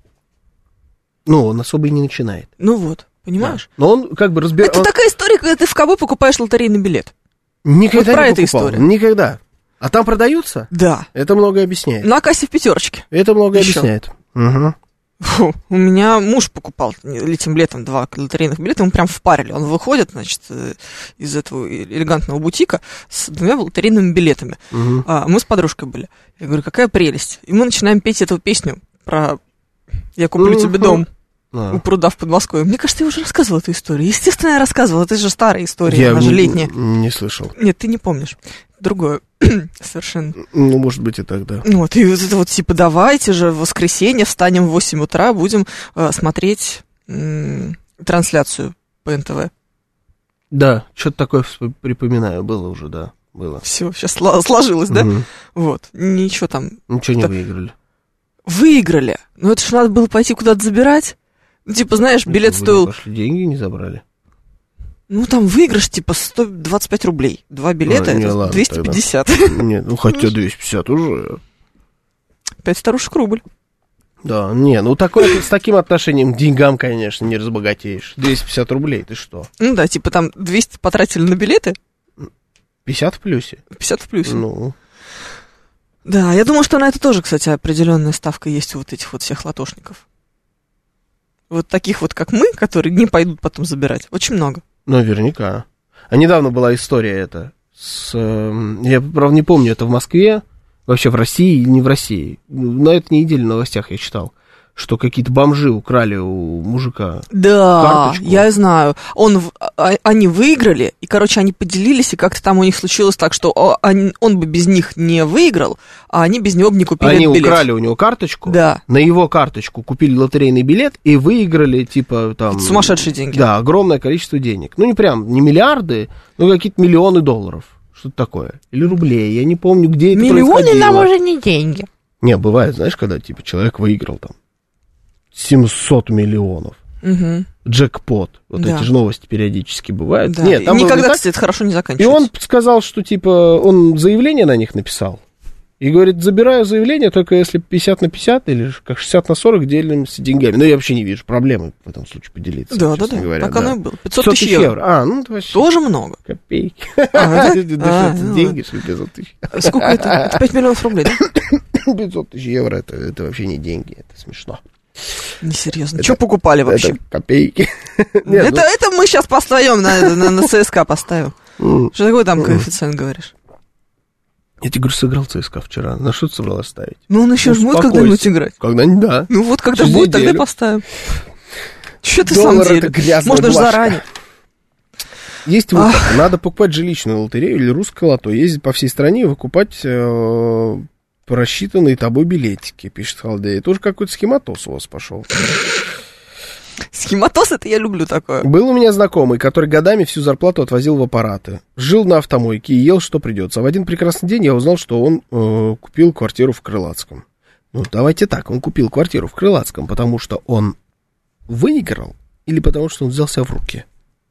Ну, он особо и не начинает. Ну вот, понимаешь? Да. Но он как бы разбирает... Это он... такая история, когда ты в КБ покупаешь лотерейный билет. Никогда вот про не эту покупал. историю. Никогда. А там продаются? Да. Это многое объясняет. На кассе в пятерочке. Это многое Еще. объясняет. Угу. Фу, у меня муж покупал этим летом два лотерейных билета, ему прям впарили. Он выходит, значит, из этого элегантного бутика с двумя лотерейными билетами. Угу. А, мы с подружкой были. Я говорю, какая прелесть. И мы начинаем петь эту песню про «Я куплю угу. тебе дом». А. У пруда в Подмосковье. Мне кажется, я уже рассказывала эту историю. Естественно, я рассказывала. Это же старая история, Я она же не, летняя. не слышал. Нет, ты не помнишь. Другое. Совершенно. Ну, может быть, и тогда. Вот, и вот это вот, типа, давайте же в воскресенье встанем в восемь утра, будем э, смотреть э, трансляцию по эн тэ вэ. Да, что-то такое всп- припоминаю. Было уже, да. Было. Все, сейчас сло- сложилось, да? Угу. Вот. Ничего там. Ничего не Так. выиграли. Выиграли. Ну, это же надо было пойти куда-то забирать. Ну, типа, знаешь, билет Вы стоил... не пошли, деньги не забрали. Ну, там выигрыш, типа, сто двадцать пять рублей. Два билета, Ну, не, это ладно, двести пятьдесят. Нет, ну хотя двести пятьдесят уже. Пять старушек рубль. Да, не, ну такое, с таким отношением к деньгам, конечно, не разбогатеешь. двести пятьдесят рублей, ты что? Ну да, типа там двести потратили на билеты, пятьдесят в плюсе? пятьдесят в плюсе. Ну, Да, я думаю, что на это тоже, кстати, определенная ставка есть у вот этих вот всех латошников. Вот таких вот, как мы, которые не пойдут потом забирать. Очень много. наверняка. А недавно была история эта. С, э, я, правда, не помню, это в Москве, вообще в России или не в России. На этой неделе в новостях я читал, что какие-то бомжи украли у мужика Да, карточку. я знаю. Он, в- а- они выиграли, и, короче, они поделились, и как-то там у них случилось так, что о- они- он бы без них не выиграл, а они без него бы не купили Они этот билет. украли у него карточку, Да. на его карточку купили лотерейный билет и выиграли, типа, там... Сумасшедшие деньги. Да, огромное количество денег. Ну, не прям, не миллиарды, но какие-то миллионы долларов. Что-то такое. Или рублей, я не помню, где это Миллионы происходило. нам уже не деньги. Не, бывает, знаешь, когда, типа, человек выиграл там семьсот миллионов. Угу. Джекпот. Вот Да. эти же новости периодически бывают. Да. Нет, там и было никогда, не так. кстати, это хорошо не И заканчивается. он сказал, что, типа, он заявление на них написал. И говорит, забираю заявление, только если пятьдесят на пятьдесят или как шестьдесят на сорок делимся деньгами. Ну, я вообще не вижу проблемы в этом случае поделиться. Да, да, честно да. говоря, Так да. оно и было. пятьсот тысяч евро. А, ну, это вообще Тоже много. копейки. А, да? Да А, что ну это деньги, что ли, пятьсот тысяч? Сколько это? Это пять миллионов рублей, да? пятьсот тысяч евро, это, это вообще не деньги, это смешно. Несерьезно. Что покупали вообще? Это копейки. Нет, это, ну... это мы сейчас поставим, на, на, на ЦСКА поставим. Mm. Что такое там коэффициент, говоришь? Я тебе говорю, сыграл ЦСКА вчера. На что ты собралась ставить? Ну, он еще ну, будет когда-нибудь играть. Когда-нибудь, да. Ну, вот когда Через будет, неделю. тогда поставим. Что ты Доллар сам деле? Можно же заранее. Есть вот так. Надо покупать жилищную лотерею или русское лото. Ездить по всей стране и выкупать э, просчитанные тобой билетики, пишет Халдей. Это уже какой-то схематоз у вас пошел. Схематоз, это я люблю такое. Был у меня знакомый, который годами всю зарплату отвозил в аппараты. Жил на автомойке и ел, что придется. А в один прекрасный день я узнал, что он э, купил квартиру в Крылатском. Ну, давайте так, он купил квартиру в Крылатском, потому что он выиграл или потому что он взял себя в руки?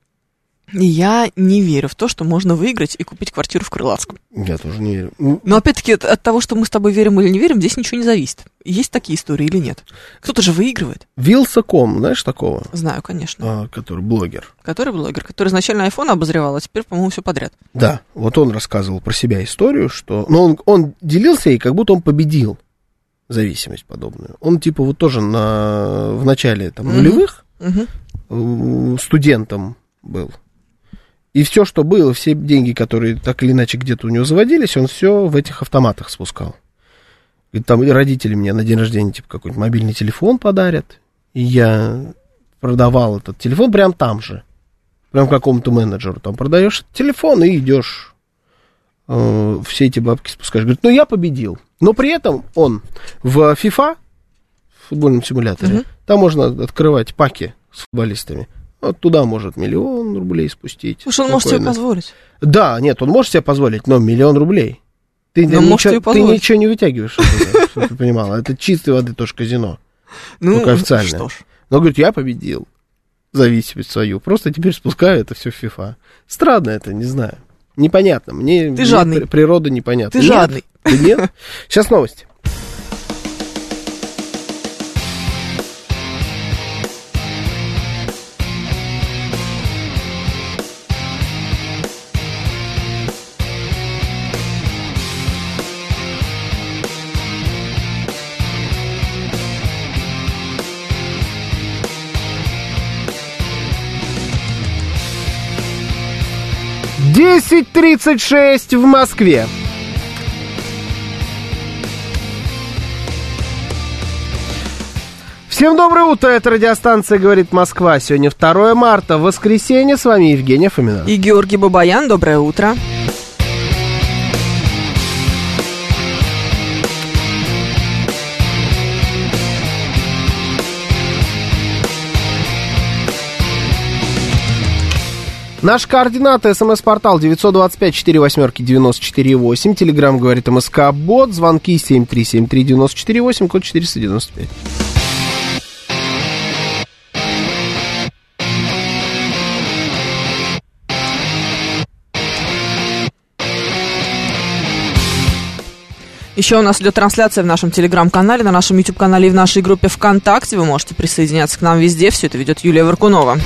Я не верю в то, что можно выиграть и купить квартиру в Крылатском. Я тоже не верю. Но опять-таки от, от того, что мы с тобой верим или не верим, здесь ничего не зависит. Есть такие истории или нет? Кто-то же выигрывает. Вилсаком, знаешь такого? Знаю, конечно. А, который блогер. Который блогер, который изначально айфон обозревал, а теперь, по-моему, все подряд. Да, вот он рассказывал про себя историю, что... Но он, он делился ей, как будто он победил зависимость подобную. Он типа вот тоже на, в начале там, угу. нулевых угу. студентом был. И все, что было, все деньги, которые так или иначе где-то у него заводились, он все в этих автоматах спускал. И там родители мне на день рождения типа какой-нибудь мобильный телефон подарят. И я продавал этот телефон прям там же. Прям какому-то менеджеру. Там продаешь телефон и идешь. Э, все эти бабки спускаешь. Говорит, ну я победил. Но при этом он в FIFA, в футбольном симуляторе, угу. там можно открывать паки с футболистами. Вот туда может миллион рублей спустить. Слушай, он может себе позволить. Да, нет, он может себе позволить, но миллион рублей. Ты, ты, ничего, ты ничего не вытягиваешь, чтобы ты понимала. Это чистой воды тоже казино. Ну, только официальное. Что ж. Но, говорит, я победил зависимость свою. Просто теперь спускаю это все в FIFA. Странно это, не знаю. Непонятно. Мне, ты жадный. Мне природа непонятна. Ты нет, жадный. Ты нет? Сейчас новости. десять тридцать шесть в Москве. Всем доброе утро, это радиостанция «Говорит Москва». Сегодня второе марта, воскресенье. С вами Евгения Фомина. И Георгий Бабаян, доброе утро. Наши координаты: смс-портал девять два пять четыре восемь девяносто четыре восемь, телеграмм «Говорит МСК Бот», звонки семь три семь три девяносто четыре восемь, код четыреста девяносто пять. Еще у нас идет трансляция в нашем телеграм-канале, на нашем YouTube-канале и в нашей группе ВКонтакте. Вы можете присоединяться к нам везде. Все это ведет Юлия Варкунова.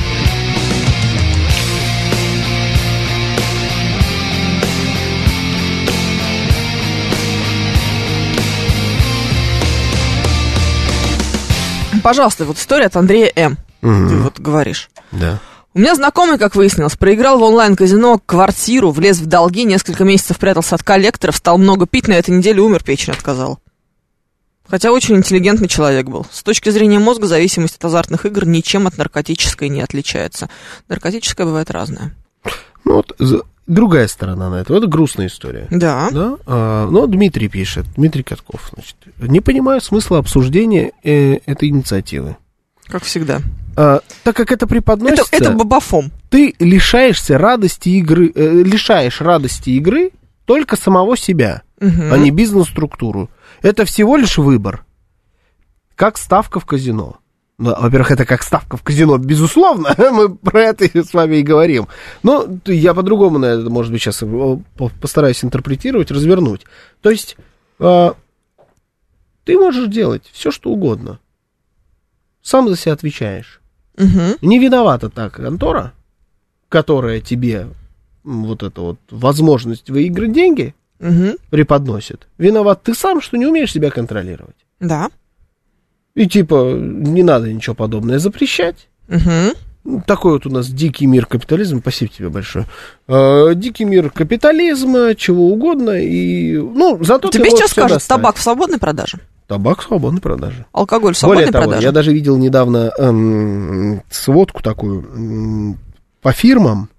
Пожалуйста, вот история от Андрея М. Угу. Ты вот говоришь. Да. У меня знакомый, как выяснилось, проиграл в онлайн-казино квартиру, влез в долги, несколько месяцев прятался от коллекторов, стал много пить, на этой неделе умер, печень отказал. Хотя очень интеллигентный человек был. С точки зрения мозга зависимость от азартных игр ничем от наркотической не отличается. Наркотическая бывает разная. Ну вот другая сторона на это. Это грустная история. Да. Да? А, ну, Дмитрий пишет, Дмитрий Катков, значит. Не понимаю смысла обсуждения э, этой инициативы. Как всегда. А, так как это преподносится... Это, это бабафом. Ты лишаешься радости игры, э, лишаешь радости игры только самого себя, угу. а не бизнес-структуру. Это всего лишь выбор. Как ставка в казино. Ну, во-первых, это как ставка в казино, безусловно, мы про это с вами и говорим. Но я по-другому, наверное, может быть, сейчас постараюсь интерпретировать, развернуть. То есть, э, ты можешь делать все, что угодно. Сам за себя отвечаешь. Угу. Не виновата та контора, которая тебе вот эту вот возможность выиграть деньги угу. преподносит. Виноват ты сам, что не умеешь себя контролировать. Да. И типа не надо ничего подобное запрещать. Угу. Такой вот у нас дикий мир капитализма. Спасибо тебе большое. Э, дикий мир капитализма, чего угодно. И, ну, зато тебе сейчас скажут, табак в свободной продаже? Табак в свободной продаже. Алкоголь в свободной Более того, продаже? Я даже видел недавно эм, сводку такую эм, по фирмам,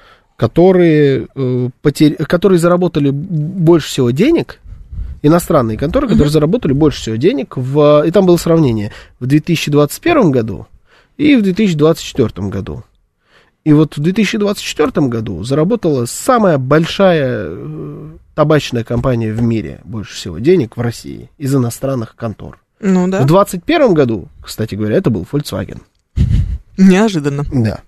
которые, э, потер... которые заработали больше всего денег, иностранные конторы, которые mm-hmm. заработали больше всего денег, в... и там было сравнение, в две тысячи двадцать первом году и в две тысячи двадцать четвёртом году. И вот в две тысячи двадцать четвёртом году заработала самая большая э, табачная компания в мире больше всего денег в России из иностранных контор. Ну да. В двадцать первом году, кстати говоря, это был Volkswagen. Неожиданно. Да.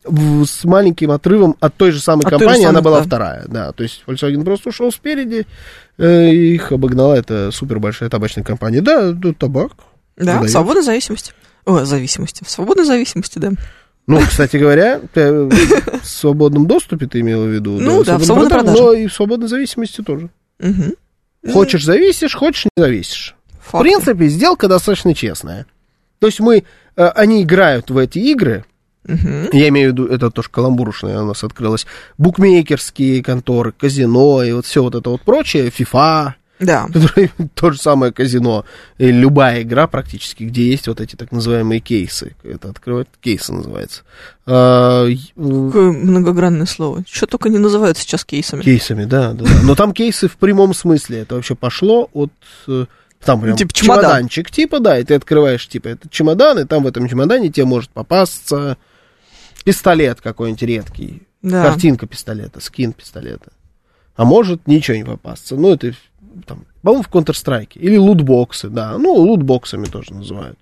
С маленьким отрывом от той же самой от компании, же самой, она была да. вторая. Да, то есть Volkswagen просто ушел спереди, э, их обогнала эта супер большая табачная компания. Да, табак. Да, в свободной зависимости. О, зависимости. В свободной зависимости, да. Ну, кстати говоря, в свободном доступе ты имела в виду. Ну да, в свободной продаже. Но и в свободной зависимости тоже. Угу. Хочешь зависишь, хочешь не зависишь. Факты. В принципе, сделка достаточно честная. То есть мы, они играют в эти игры. Uh-huh. Я имею в виду, это тоже каламбурушная у нас открылась, букмекерские конторы, казино и вот все вот это вот прочее, FIFA, да. То же самое казино, и любая игра практически, где есть вот эти так называемые кейсы, это открывать кейсы называется. А, Какое многогранное слово, что только не называют сейчас кейсами. Кейсами, да, да, но там кейсы в прямом смысле, это вообще пошло от... Там прям типа чемодан. Чемоданчик, типа, да, и ты открываешь, типа, этот чемодан, и там в этом чемодане тебе может попасться пистолет какой-нибудь редкий, да. Картинка пистолета, скин пистолета. А может ничего не попасться. Ну, это, там, по-моему, в Counter-Strike. Или лутбоксы, да. Ну, лутбоксами тоже называют.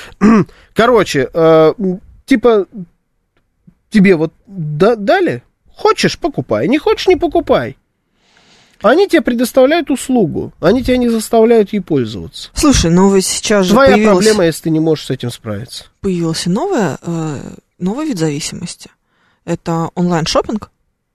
Короче, э, типа, тебе вот да, дали, хочешь, покупай, не хочешь, не покупай. Они тебе предоставляют услугу, они тебя не заставляют ей пользоваться. Слушай, ну вы сейчас же Твоя появилась... проблема, если ты не можешь с этим справиться. Появился новая, э, новый вид зависимости. Это онлайн-шоппинг.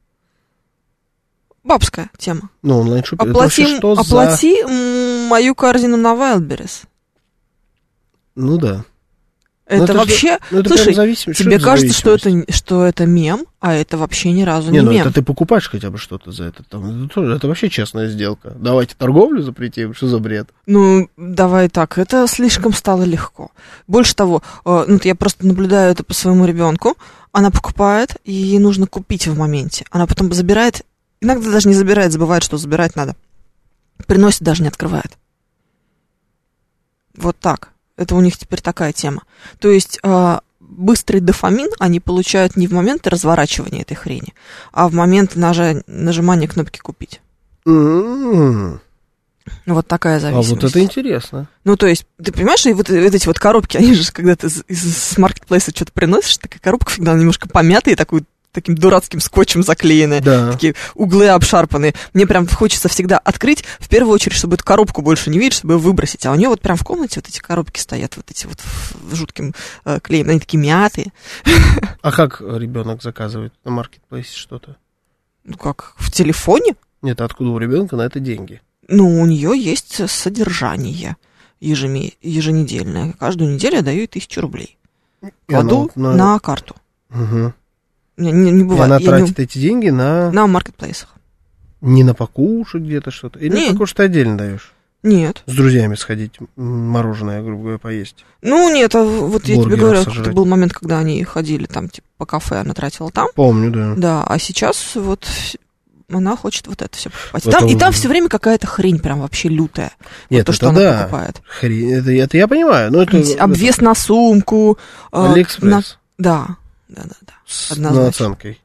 Бабская тема. Ну, онлайн-шоппинг, оплати, это что оплати за... мою корзину на Wildberries. Ну да. Это, это вообще... Же, ну, это слушай, зависимость. тебе что кажется, что это, что это мем, а это вообще ни разу не, не ну, мем. Это ты покупаешь хотя бы что-то за это. Там, это, это вообще честная сделка. Давайте торговлю запретим, что за бред? Ну, давай так, это слишком стало легко. Больше того, ну, я просто наблюдаю это по своему ребенку. Она покупает, и ей нужно купить в моменте. Она потом забирает, иногда даже не забирает, забывает, что забирать надо. Приносит, даже не открывает. Вот так. Это у них теперь такая тема. То есть э, быстрый дофамин они получают не в момент разворачивания этой хрени, а в момент нажа- нажимания кнопки «Купить». Mm-hmm. Вот такая зависимость. А вот это интересно. Ну, то есть, ты понимаешь, и вот, вот эти вот коробки, они же, когда ты из, из маркетплейса что-то приносишь, такая коробка всегда немножко помятая, такую, таким дурацким скотчем заклеенная, да. Такие углы обшарпанные. Мне прям хочется всегда открыть, в первую очередь, чтобы эту коробку больше не видеть, чтобы ее выбросить. А у нее вот прям в комнате вот эти коробки стоят, вот эти вот жутким э, клеем, они такие мятые. А как ребенок заказывает на маркетплейсе что-то? Ну как, в телефоне? Нет, откуда у ребенка на это деньги? Ну, у нее есть содержание ежеми- еженедельное. Каждую неделю я даю ей тысячу рублей. Кладу на... на карту. Угу. Не, не, не бывает. И она я тратит не... эти деньги на... На маркетплейсах. Не на покушать где-то что-то? Или Нет. на покушать ты отдельно даешь? Нет. С друзьями сходить, мороженое, грубо говоря, поесть? Ну, нет, а вот Бургеров я тебе говорю, сожрать. это был момент, когда они ходили там, типа, по кафе, она тратила там. Помню, да. Да, а сейчас вот она хочет вот это все покупать. Вот Там, он... И там все время какая-то хрень прям вообще лютая. Нет, вот то, это что да. она покупает. Хрень, это, это я понимаю. Но это, Обвес это... на сумку. Алиэкспресс. На... Да, да, да, да. С наценкой.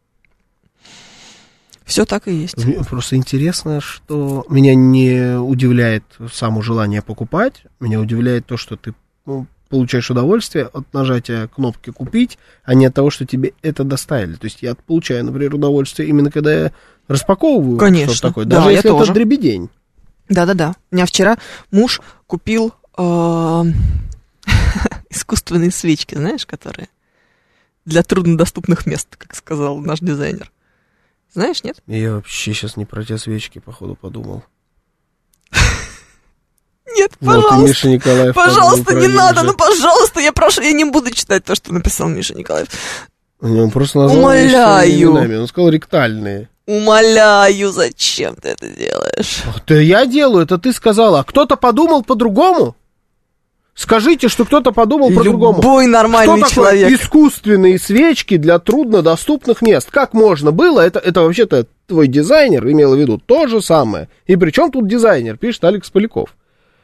Все так и есть. Мне просто интересно, что меня не удивляет само желание покупать, меня удивляет то, что ты ну, получаешь удовольствие от нажатия кнопки «Купить», а не от того, что тебе это доставили. То есть я получаю, например, удовольствие именно когда я распаковываю Конечно, что-то такое, да, даже я если тоже. это дребедень. Да-да-да. У меня вчера муж купил э, искусственные свечки, знаешь, которые для труднодоступных мест, как сказал наш дизайнер. Знаешь, нет? Я вообще сейчас не про те свечки, походу, подумал. Нет. Пожалуйста, вот Миша Николаев, пожалуйста, не надо, ну, пожалуйста, я прошу, я не буду читать то, что написал Миша Николаев. Он просто назвал Умоляю. именами, он сказал ректальные. Умоляю, зачем ты это делаешь? Это я делаю, это ты сказала. А кто-то подумал по-другому? Скажите, что кто-то подумал по-другому. Любой нормальный что человек. Такое искусственные свечки для труднодоступных мест. Как можно было? Это, это вообще-то твой дизайнер имел в виду то же самое. И при чем тут дизайнер, пишет Алекс Поляков.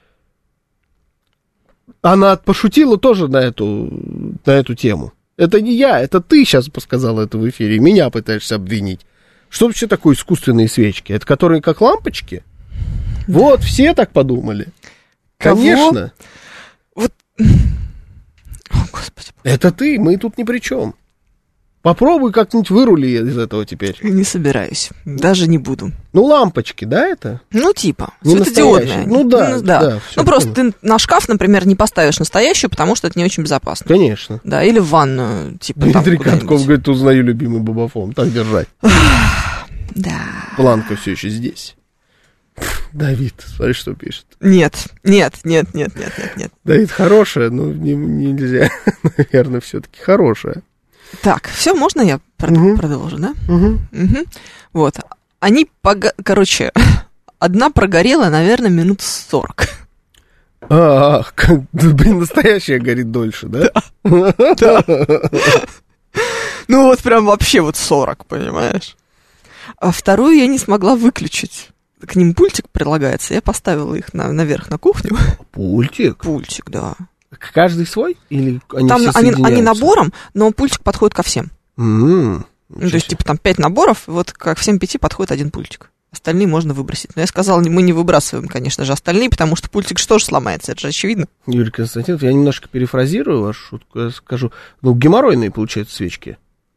Она пошутила тоже на эту, на эту тему. Это не я, это ты сейчас сказала это в эфире. Меня пытаешься обвинить. Что вообще такое искусственные свечки? Это которые как лампочки? Вот, все так подумали. Кого? Конечно. Вот. О, Господи. Это ты, мы тут ни при чем. Попробуй как-нибудь вырули из этого теперь. Не собираюсь. Даже не буду. Ну, лампочки, да, это? Ну, типа, Не светодиодная. настоящие. Ну, да, ну, да. да, всё, ну просто понял. ты на шкаф, например, не поставишь настоящую, потому что это не очень безопасно. Конечно. Да, или в ванную, типа, там Дмитрий куда-нибудь. Катков говорит, узнаю любимый Бабафон. Так держать. Да. Планка все еще здесь. Давид, смотри, что пишет. Нет, нет, нет, нет, нет, нет, нет. Давид, хорошая, но не, нельзя. Наверное, все-таки хорошая. Так, все, можно я прод- Мгм. продолжу, да? Угу. Угу. Вот. Они, пога- короче, одна прогорела, наверное, минут сорок. А, как, да, блин, настоящая горит дольше, да? Ну вот прям вообще вот сорок, понимаешь? А вторую я не смогла выключить. К ним пультик прилагается, я поставила их на, наверх на кухню. Пультик? Пультик, да. Каждый свой? Или они Там все они, они соединяются? набором, но пультик подходит ко всем. М, Ну, то есть, типа, там пять наборов, вот как всем пяти подходит один пультик. Остальные можно выбросить. Но я сказала, мы не выбрасываем, конечно же, остальные, потому что пультик же тоже сломается, это же очевидно. Юрий Константинов, я немножко перефразирую вашу шутку, я скажу, ну, геморройные, получается, свечки.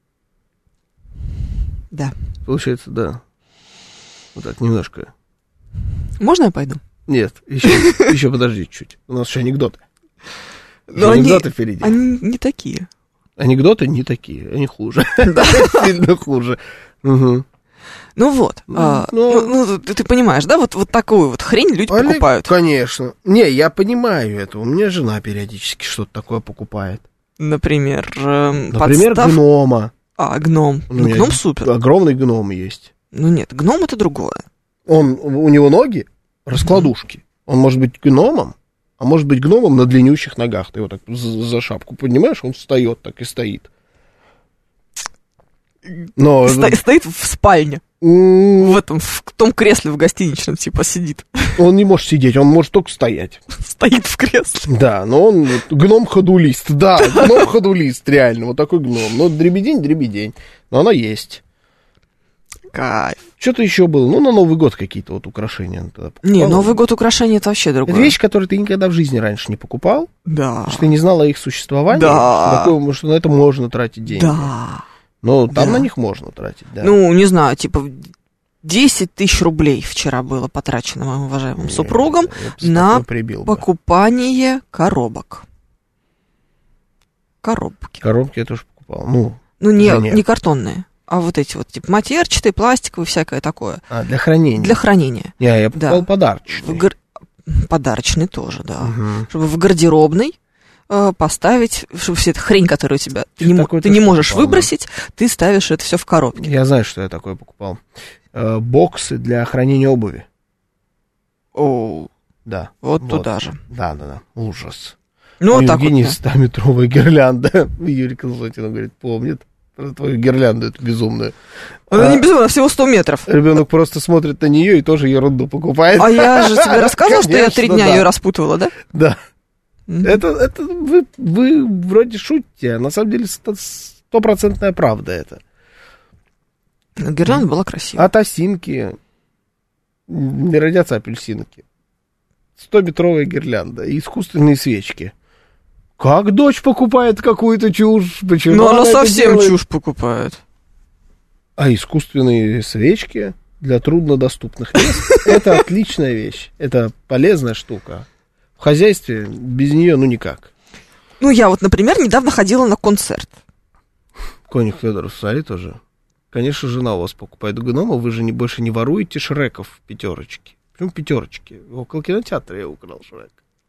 Да. Получается, да. Вот так, немножко. Можно я пойду? Нет, еще, еще подожди чуть. У нас еще анекдоты. Но они, анекдоты впереди. они не такие. Анекдоты не такие, они хуже. Сильно хуже. Угу. Ну вот, Ну, а, ну, ну, ну, ты, ты понимаешь, да, вот, вот такую вот хрень люди Олег, покупают. Конечно. Не, я понимаю это. У меня жена периодически что-то такое покупает. Например, эм, Например, подстав- гнома. А, гном. У Ну, меня гном супер. Огромный гном есть. Ну нет, гном это другое. Он, у него ноги раскладушки. Он может быть гномом, а может быть гномом на длиннющих ногах. Ты его так за, за шапку поднимаешь, он встает так и стоит. Но... Сто- стоит в спальне. м, В этом, в том кресле в гостиничном, типа, сидит. Он не может сидеть, он может только стоять. Стоит в кресле. Да, но он вот гном-ходулист. Да, гном-ходулист, реально. Вот такой гном. Ну, дребедень-дребедень. Но она есть. Кайф. Что-то еще было. Ну, на Новый год какие-то вот украшения. она тогда покупала. Не, Новый год украшения это вообще другое. Это вещь, которую ты никогда в жизни раньше не покупал, Да. что ты не знал о их существовании. Да. Что, такое, что на это можно тратить деньги. Да. Но там Да. на них можно тратить, да. Ну, не знаю, типа, десять тысяч рублей вчера было потрачено моим уважаемым супругом Я бы на такое прибил бы. покупание коробок. Коробки. Коробки я тоже покупал. Ну, Ну, не, жене. не картонные, а вот эти вот, типа, матерчатые, пластиковые, всякое такое. а, для хранения. Для хранения. Не, я покупал Да. подарочные. В гар- Подарочный тоже, да. Мгм. Чтобы в гардеробной э, поставить, чтобы вся эта хрень, которую у тебя ты не, мо- такое ты тоже не можешь покупал, да. выбросить, ты ставишь это все в коробке. Я знаю, что я такое покупал. Э, боксы для хранения обуви. О, Да. вот, туда же. Да, да, да. Ужас. Ну, У вот так вот. Евгении да. стометровая гирлянда. Юрий Константинов говорит, помнит про твою гирлянду эту безумную. Она А, не безумно, всего сто метров. Ребенок просто смотрит на нее и тоже ерунду покупает. А я же тебе рассказывала, что я три Конечно, дня да. ее распутывала, да? Да. Мгм. Это, это вы, вы вроде шутите, а на самом деле сто- стопроцентная правда это. Гирлянда была красивая. От осинки не родятся апельсинки. Стометровая гирлянда и искусственные свечки. Как дочь покупает какую-то чушь? Почему Но она это совсем делает? чушь покупает. А искусственные свечки для труднодоступных мест — это отличная вещь. Это полезная штука. В хозяйстве без нее ну никак. Ну, я вот, например, недавно ходила на концерт. Конюх Федоров, смотри тоже. Конечно, жена у вас покупает гнома, вы же не, больше не воруете Шреков в пятерочке. Почему пятерочки? Около кинотеатра я украл Шрек.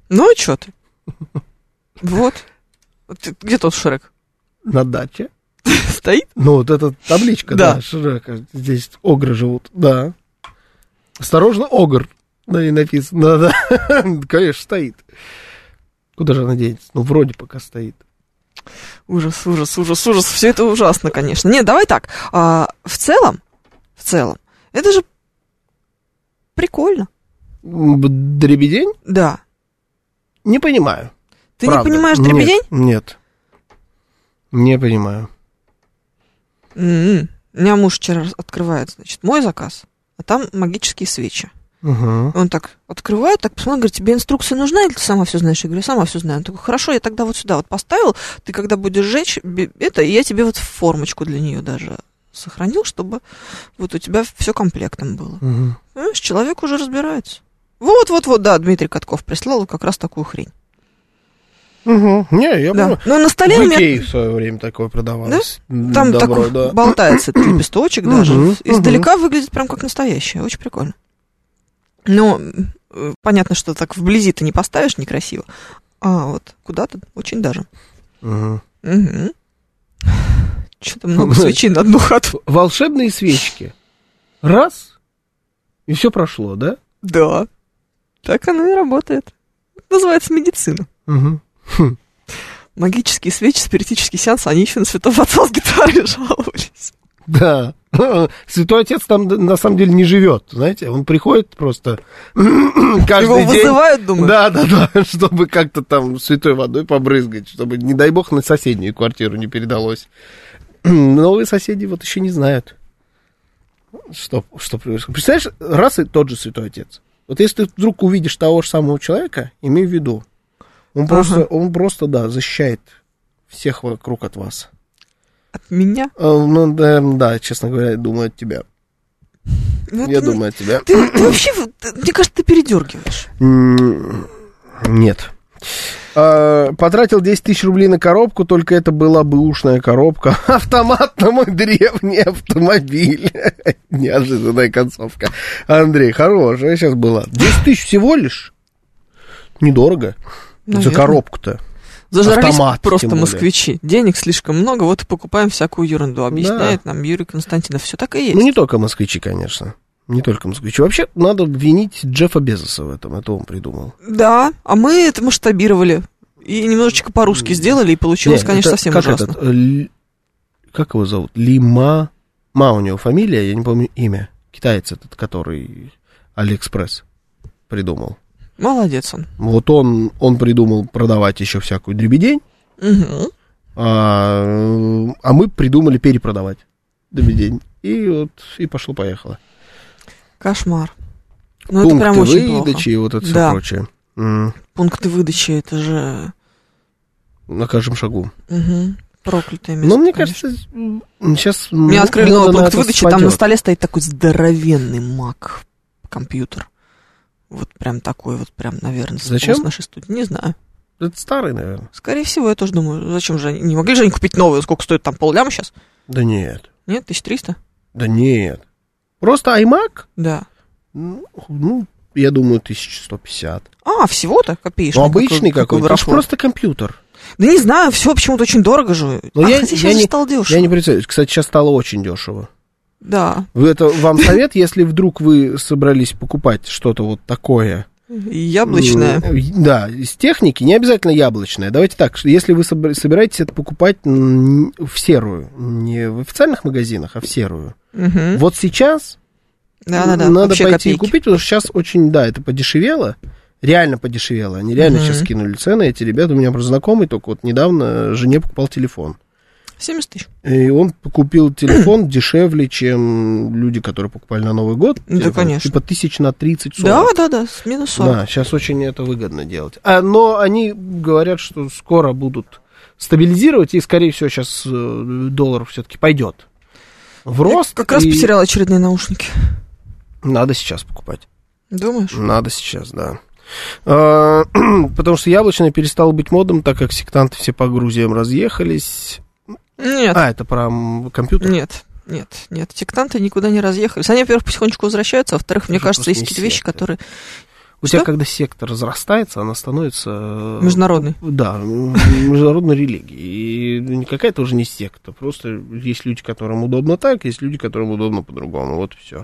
Ну, а что ты? Вот. Где тот Шрек? На даче. Стоит? Ну, вот эта табличка, да, Да. Шрека. Здесь огры живут, да. Осторожно, огр. Да, и написано, да, да. Конечно, стоит. Куда же она денется? Ну, вроде пока стоит. Ужас, ужас, ужас, ужас. Все это ужасно, конечно. Нет, давай так. А, в целом, в целом, это же прикольно. Дребедень? Да. Не понимаю. Ты Правда. не понимаешь Нет, дребедень? Нет. Не понимаю. М-м. У меня муж вчера открывает, значит, мой заказ, а там магические свечи. Угу. Он так открывает, так посмотрит, говорит, тебе инструкция нужна или ты сама все знаешь? Я говорю, сама все знаю. Он такой, хорошо, я тогда вот сюда вот поставил, ты когда будешь жечь, это, и я тебе вот формочку для нее даже сохранил, чтобы вот у тебя все комплектом было. Угу. Понимаешь, человек уже разбирается. Вот-вот-вот, да, Дмитрий Катков прислал как раз такую хрень. Угу. Не, я Да. понимаю. Но на столе в у меня... Икее в свое время такое продавалось. Да? Там Добро, такой да. болтается этот лепесточек даже. Мгм, Издалека выглядит прям как настоящее. Очень прикольно. Но э, понятно, что так вблизи ты не поставишь некрасиво. А вот куда-то очень даже. Угу. Угу. Что-то много свечей на одну хату. Волшебные свечки. Раз, и все прошло, да? Да. Так оно и работает. Называется медицина. Угу. Магические свечи, спиритический сеанс, они еще на святого отца с гитарой жаловались. Да. Святой Отец там на самом деле не живет, знаете, он приходит просто каждый Его день. вызывают, думаю? Да, да, да, чтобы как-то там святой водой побрызгать, чтобы, не дай бог, на соседнюю квартиру не передалось. Новые соседи вот еще не знают, что, что происходит. Представляешь, раз и тот же Святой Отец. Вот если ты вдруг увидишь того же самого человека, имей в виду, он просто, ага. он просто, да, защищает всех вокруг от вас. От меня? А, ну, да, да, честно говоря, я думаю от тебя. Ну, я ты, думаю от тебя. Ты, ты вообще, мне кажется, ты передергиваешь. Нет. А, потратил десять тысяч рублей на коробку, только это была бэушная коробка. Автомат на мой древний автомобиль. Неожиданная концовка. Андрей, хорошая сейчас была. десять тысяч всего лишь? Недорого. Наверное. За коробку-то. Зажрались просто москвичи. Денег слишком много, вот и покупаем всякую ерунду. Объясняет да. нам Юрий Константинов. Все так и есть. Ну, не только москвичи, конечно. Не только москвичи. Вообще, надо винить Джеффа Безоса в этом. Это он придумал. Да, а мы это масштабировали. И немножечко по-русски сделали, и получилось, не, конечно, это, совсем как ужасно. Этот, Л... Как его зовут? Лима... Ма у него фамилия, я не помню имя. Китаец этот, который Алиэкспресс придумал. Молодец он. Вот он, он придумал продавать еще всякую дребедень, угу. а, а мы придумали перепродавать дребедень. И вот, и пошло-поехало. Кошмар. Ну, пункты это прям очень выдачи плохо. И вот это да. все прочее. М. Пункты выдачи, это же... На каждом шагу. Угу. Проклятое место. Ну, мне кажется, сейчас... Мне открыли новый пункт выдачи, спадет. Там на столе стоит такой здоровенный Mac компьютер. Вот прям такой вот, прям, наверное, зачем? С нашей студии. Не знаю. Это старый, наверное. Скорее всего, я тоже думаю, зачем же они... Не могли же они купить новый? Сколько стоит там, полляма сейчас? Да нет. Нет, тысяча триста? Да нет. Просто iMac? Да. Ну, ну я думаю, тысяча сто пятьдесят. А, всего-то копеечный? Ну, обычный какой-то. Это же просто компьютер. Да не знаю, все почему-то очень дорого же. Но а я, хотя я сейчас не, же стало дешево. Я не представляю. Кстати, сейчас стало очень дешево. Да. Это вам совет, если вдруг вы собрались покупать что-то вот такое. Яблочное. Да, из техники, не обязательно яблочное. Давайте так, что если вы собираетесь это покупать в серую, не в официальных магазинах, а в серую. Угу. Вот сейчас да, да, да. надо Вообще пойти копейки. и купить, потому что сейчас очень, да, это подешевело. Реально подешевело. Они реально угу. сейчас скинули цены. Эти ребята, у меня просто знакомый, только вот недавно жене покупал телефон. семьдесят тысяч. И он купил телефон дешевле, чем люди, которые покупали на Новый год. Да, телефон, конечно. Типа тысяч на тридцать-сорок. Да, да, да, с минус сорок. Да, сейчас очень это выгодно делать. А, но они говорят, что скоро будут стабилизировать, и, скорее всего, сейчас доллар все-таки пойдет в рост. Я как раз и... потерял очередные наушники. Надо сейчас покупать. Думаешь? Надо сейчас, да. А, потому что яблочное перестало быть модом, так как сектанты все по Грузиям разъехались. Нет. А, это про компьютер? Нет, нет, нет. Сектанты никуда не разъехались. Они, во-первых, потихонечку возвращаются, а во-вторых, мне кажется, есть какие-то вещи, которые У Что? тебя, когда секта разрастается, она становится... Международной. Да, международной религией. И какая-то уже не секта. Просто есть люди, которым удобно так, есть люди, которым удобно по-другому. Вот и все.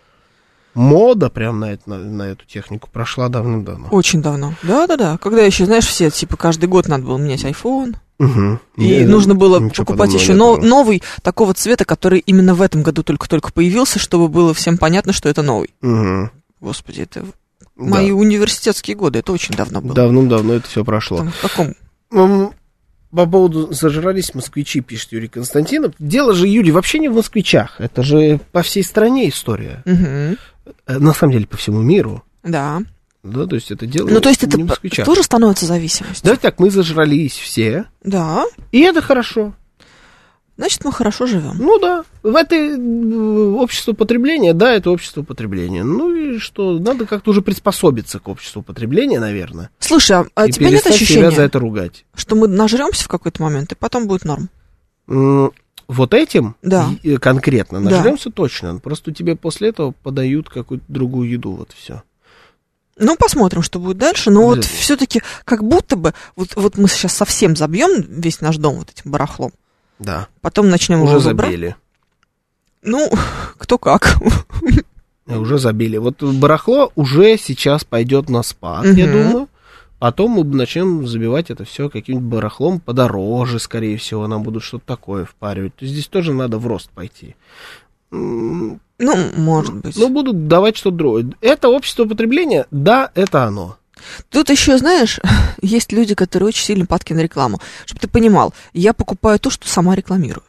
Мода прям на, это, на, на эту технику прошла давным-давно. Очень давно. Да-да-да. Когда еще, знаешь, все, типа, каждый год надо было менять айфон. Угу. И Я, нужно было ничего покупать подобного еще не но, было. новый такого цвета, который именно в этом году только-только появился, чтобы было всем понятно, что это новый. Угу. Господи, это Да. мои университетские годы, это очень давно было. Давным-давно это все прошло. Там, в каком? М, По поводу зажрались москвичи, пишет Юрий Константинов. Дело же, Юрий, вообще не в москвичах. Это же по всей стране история. Угу. На самом деле, по всему миру. Да. Да, то есть это дело Ну, то есть это не в москвичах. тоже становится зависимостью? Давайте так, мы зажрались все, Да. и это хорошо. Значит, мы хорошо живем. Ну да, в это э, общество потребления, да, это общество потребления. Ну и что, надо как-то уже приспособиться к обществу потребления, наверное. Слушай, а, а и тебя нет перестать себя ощущения, за это ругать. что мы нажремся в какой-то момент, и потом будет норм? М, Вот этим Да. и- конкретно Да. нажремся точно. Просто тебе после этого подают какую-то другую еду, вот все. Ну, посмотрим, что будет дальше. Но вот Обязательно. все-таки как будто бы, вот, вот мы сейчас совсем забьем весь наш дом вот этим барахлом, Да, потом начнем уже его выбрать. забили. Ну, кто как. Уже забили. Вот барахло уже сейчас пойдет на спад, я Мгм. думаю. Потом мы начнем забивать это все каким-нибудь барахлом подороже, скорее всего, нам будут что-то такое впаривать. То есть здесь тоже надо в рост пойти. М, Ну, может быть. Ну, будут давать что-то другое. Это общество потребления? Да, это оно. Тут еще, знаешь, есть люди, которые очень сильно падки на рекламу. Чтобы ты понимал, я покупаю то, что сама рекламирую.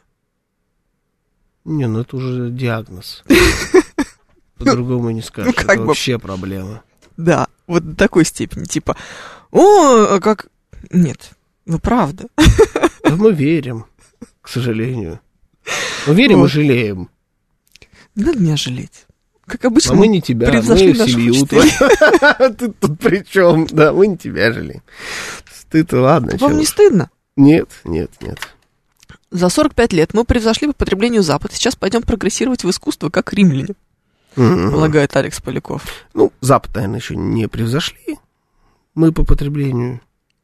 Не, ну это уже диагноз. По-другому не скажешь. как Это бы- вообще проблема. Да, вот до такой степени. Типа, о, а как... Нет, ну правда. Да мы верим, к сожалению. Мы верим и Вот. жалеем. Не надо меня жалеть. Как обычно, А мы не тебя, мы превзошли нашу семью мечту. твою. Ты тут при чем? Да, мы не тебя жалеем. Ты-то ладно. Вам чё не уж. стыдно? Нет, нет, нет. За сорок пять лет мы превзошли по потреблению Запад. Сейчас пойдем прогрессировать в искусство, как римляне, Мгм. полагает Алекс Поляков. Ну, Запад, наверное, еще не превзошли. Мы по потреблению.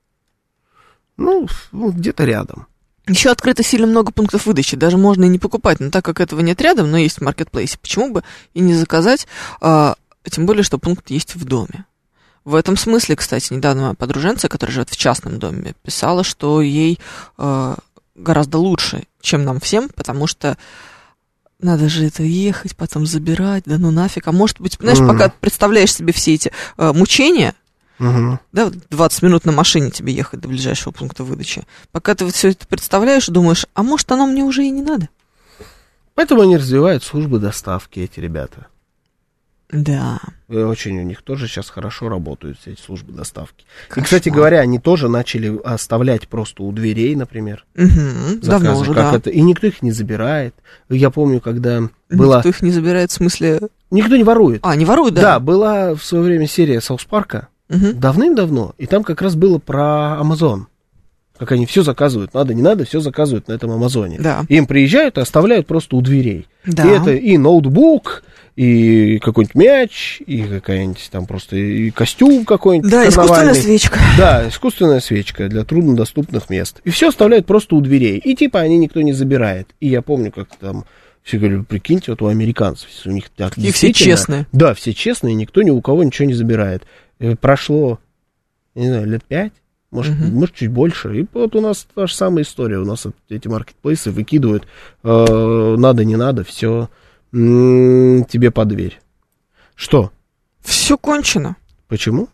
Ну, ф- ну, где-то рядом. Еще открыто сильно много пунктов выдачи. Даже можно и не покупать. Но так как этого нет рядом, но есть в маркетплейсе, почему бы и не заказать? А, тем более, что пункт есть в доме. В этом смысле, кстати, недавно моя подруженция, которая живет в частном доме, писала, что ей а, гораздо лучше, чем нам всем, потому что надо же это ехать, потом забирать, да ну нафиг. А может быть, знаешь, Мгм. пока представляешь себе все эти а, мучения, Мгм. да, вот двадцать минут на машине тебе ехать до ближайшего пункта выдачи. Пока ты вот все это представляешь, думаешь, а может, оно мне уже и не надо? Поэтому они развивают службы доставки, эти ребята. Да. И очень у них тоже сейчас хорошо работают все эти службы доставки. И, Кошмар. кстати говоря, они тоже начали оставлять просто у дверей, например, Мгм, заказы, давно уже, как да. это. И никто их не забирает. Я помню, когда была... Никто их не забирает, в смысле... Никто не ворует. А, не воруют, Да, да? была в свое время серия Саус Парка, Мгм. давным-давно, и там как раз было про Амазон. Как они все заказывают, надо, не надо, все заказывают на этом Амазоне. Да. Им приезжают и оставляют просто у дверей. Да. И это и ноутбук, и какой-нибудь мяч, и какая-нибудь там просто и костюм какой-нибудь Да, искусственная карнавальный. свечка. Да, искусственная свечка для труднодоступных мест. И все оставляют просто у дверей. И типа они никто не забирает. И я помню, как там все говорили, прикиньте, вот у американцев, у них так И все действительно- честные. Да, все честные, никто ни у кого ничего не забирает. И прошло, я не знаю, лет пять, может, Мгм. может чуть больше. И вот у нас та же самая история. У нас вот эти маркетплейсы выкидывают, э, надо, не надо, все тебе под дверь. Что? Все кончено. Почему?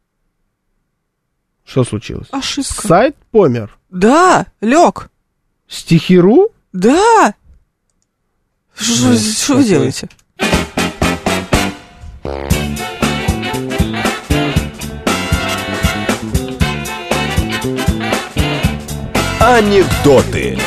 Что случилось? Ошибка. Сайт помер. Да, лег. Стихиру? Да. Что Да, что вы какой? делаете? Анекдоты.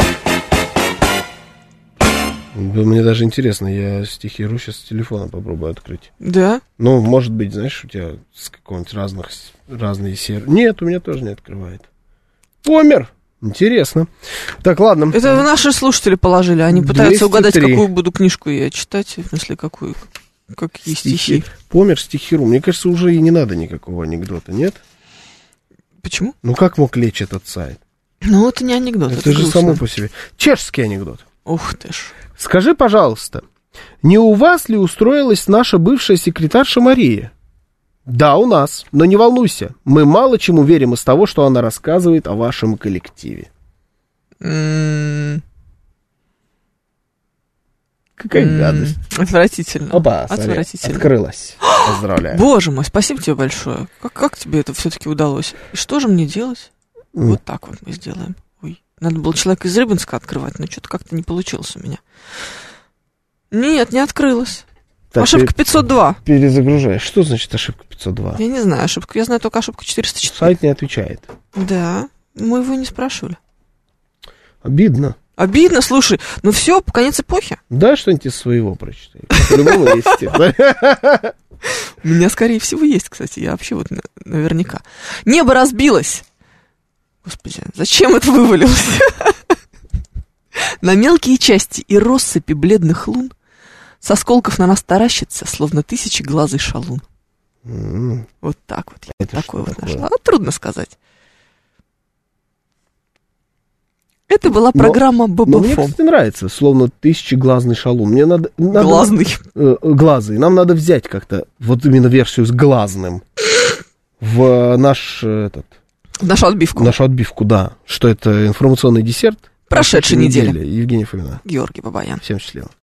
Мне даже интересно, я стихиру сейчас с телефона попробую открыть. Да. Ну, может быть, знаешь, у тебя с какого-нибудь разных, разные серверы. Нет, у меня тоже не открывает. Помер! Интересно. Так, ладно. Это наши слушатели положили. Они пытаются двести три. угадать, какую буду книжку я читать. В смысле, какую. Какие стихи? Помер стихиру. Мне кажется, уже и не надо никакого анекдота, нет? Почему? Ну, как мог лечь этот сайт? Ну, это не анекдот, это, Это же грустно. само по себе. Чешский анекдот. Ух ты ж. Скажи, пожалуйста, не у вас ли устроилась наша бывшая секретарша Мария? Да, у нас. Но не волнуйся, мы мало чему верим из того, что она рассказывает о вашем коллективе. М-м-м. Какая М-м. гадость. Отвратительно. Опа, смотри, Отвратительно. открылась. Поздравляю. Боже мой, спасибо тебе большое. Как, как тебе это все-таки удалось? И что же мне делать? М. Вот так вот мы сделаем. Ой, надо было человека из Рыбинска открывать, но что-то как-то не получилось у меня. Нет, не открылось. Так, Ошибка ты пятьсот два. перезагружаешь. Что значит ошибка пятьсот два? Я не знаю ошибку. Я знаю только ошибку четыреста четыре. Сайт не отвечает. Да, мы его и не спрашивали. Обидно. Обидно, слушай. Ну все, конец эпохи. Да, что-нибудь из своего прочитай. По-любому есть. У меня, скорее всего, есть, кстати. Я вообще вот на- наверняка. Небо разбилось. Господи, зачем это вывалилось? На мелкие части и россыпи бледных лун с осколков на нас таращится, словно тысячеглазый шалун. М, Вот так вот. Я Это такое что вот такое? нашла. А, трудно сказать. Это была Но- программа Но мне, Бабафом. кстати, нравится, словно тысячеглазный шалун. Мне надо... надо Глазный. э, глазый. Нам надо взять как-то вот именно версию с глазным в наш, э, этот, В нашу отбивку. нашу отбивку, да. Что это информационный десерт Прошедшей недели. Евгений Фомина. Георгий Бабаян. Всем счастливо.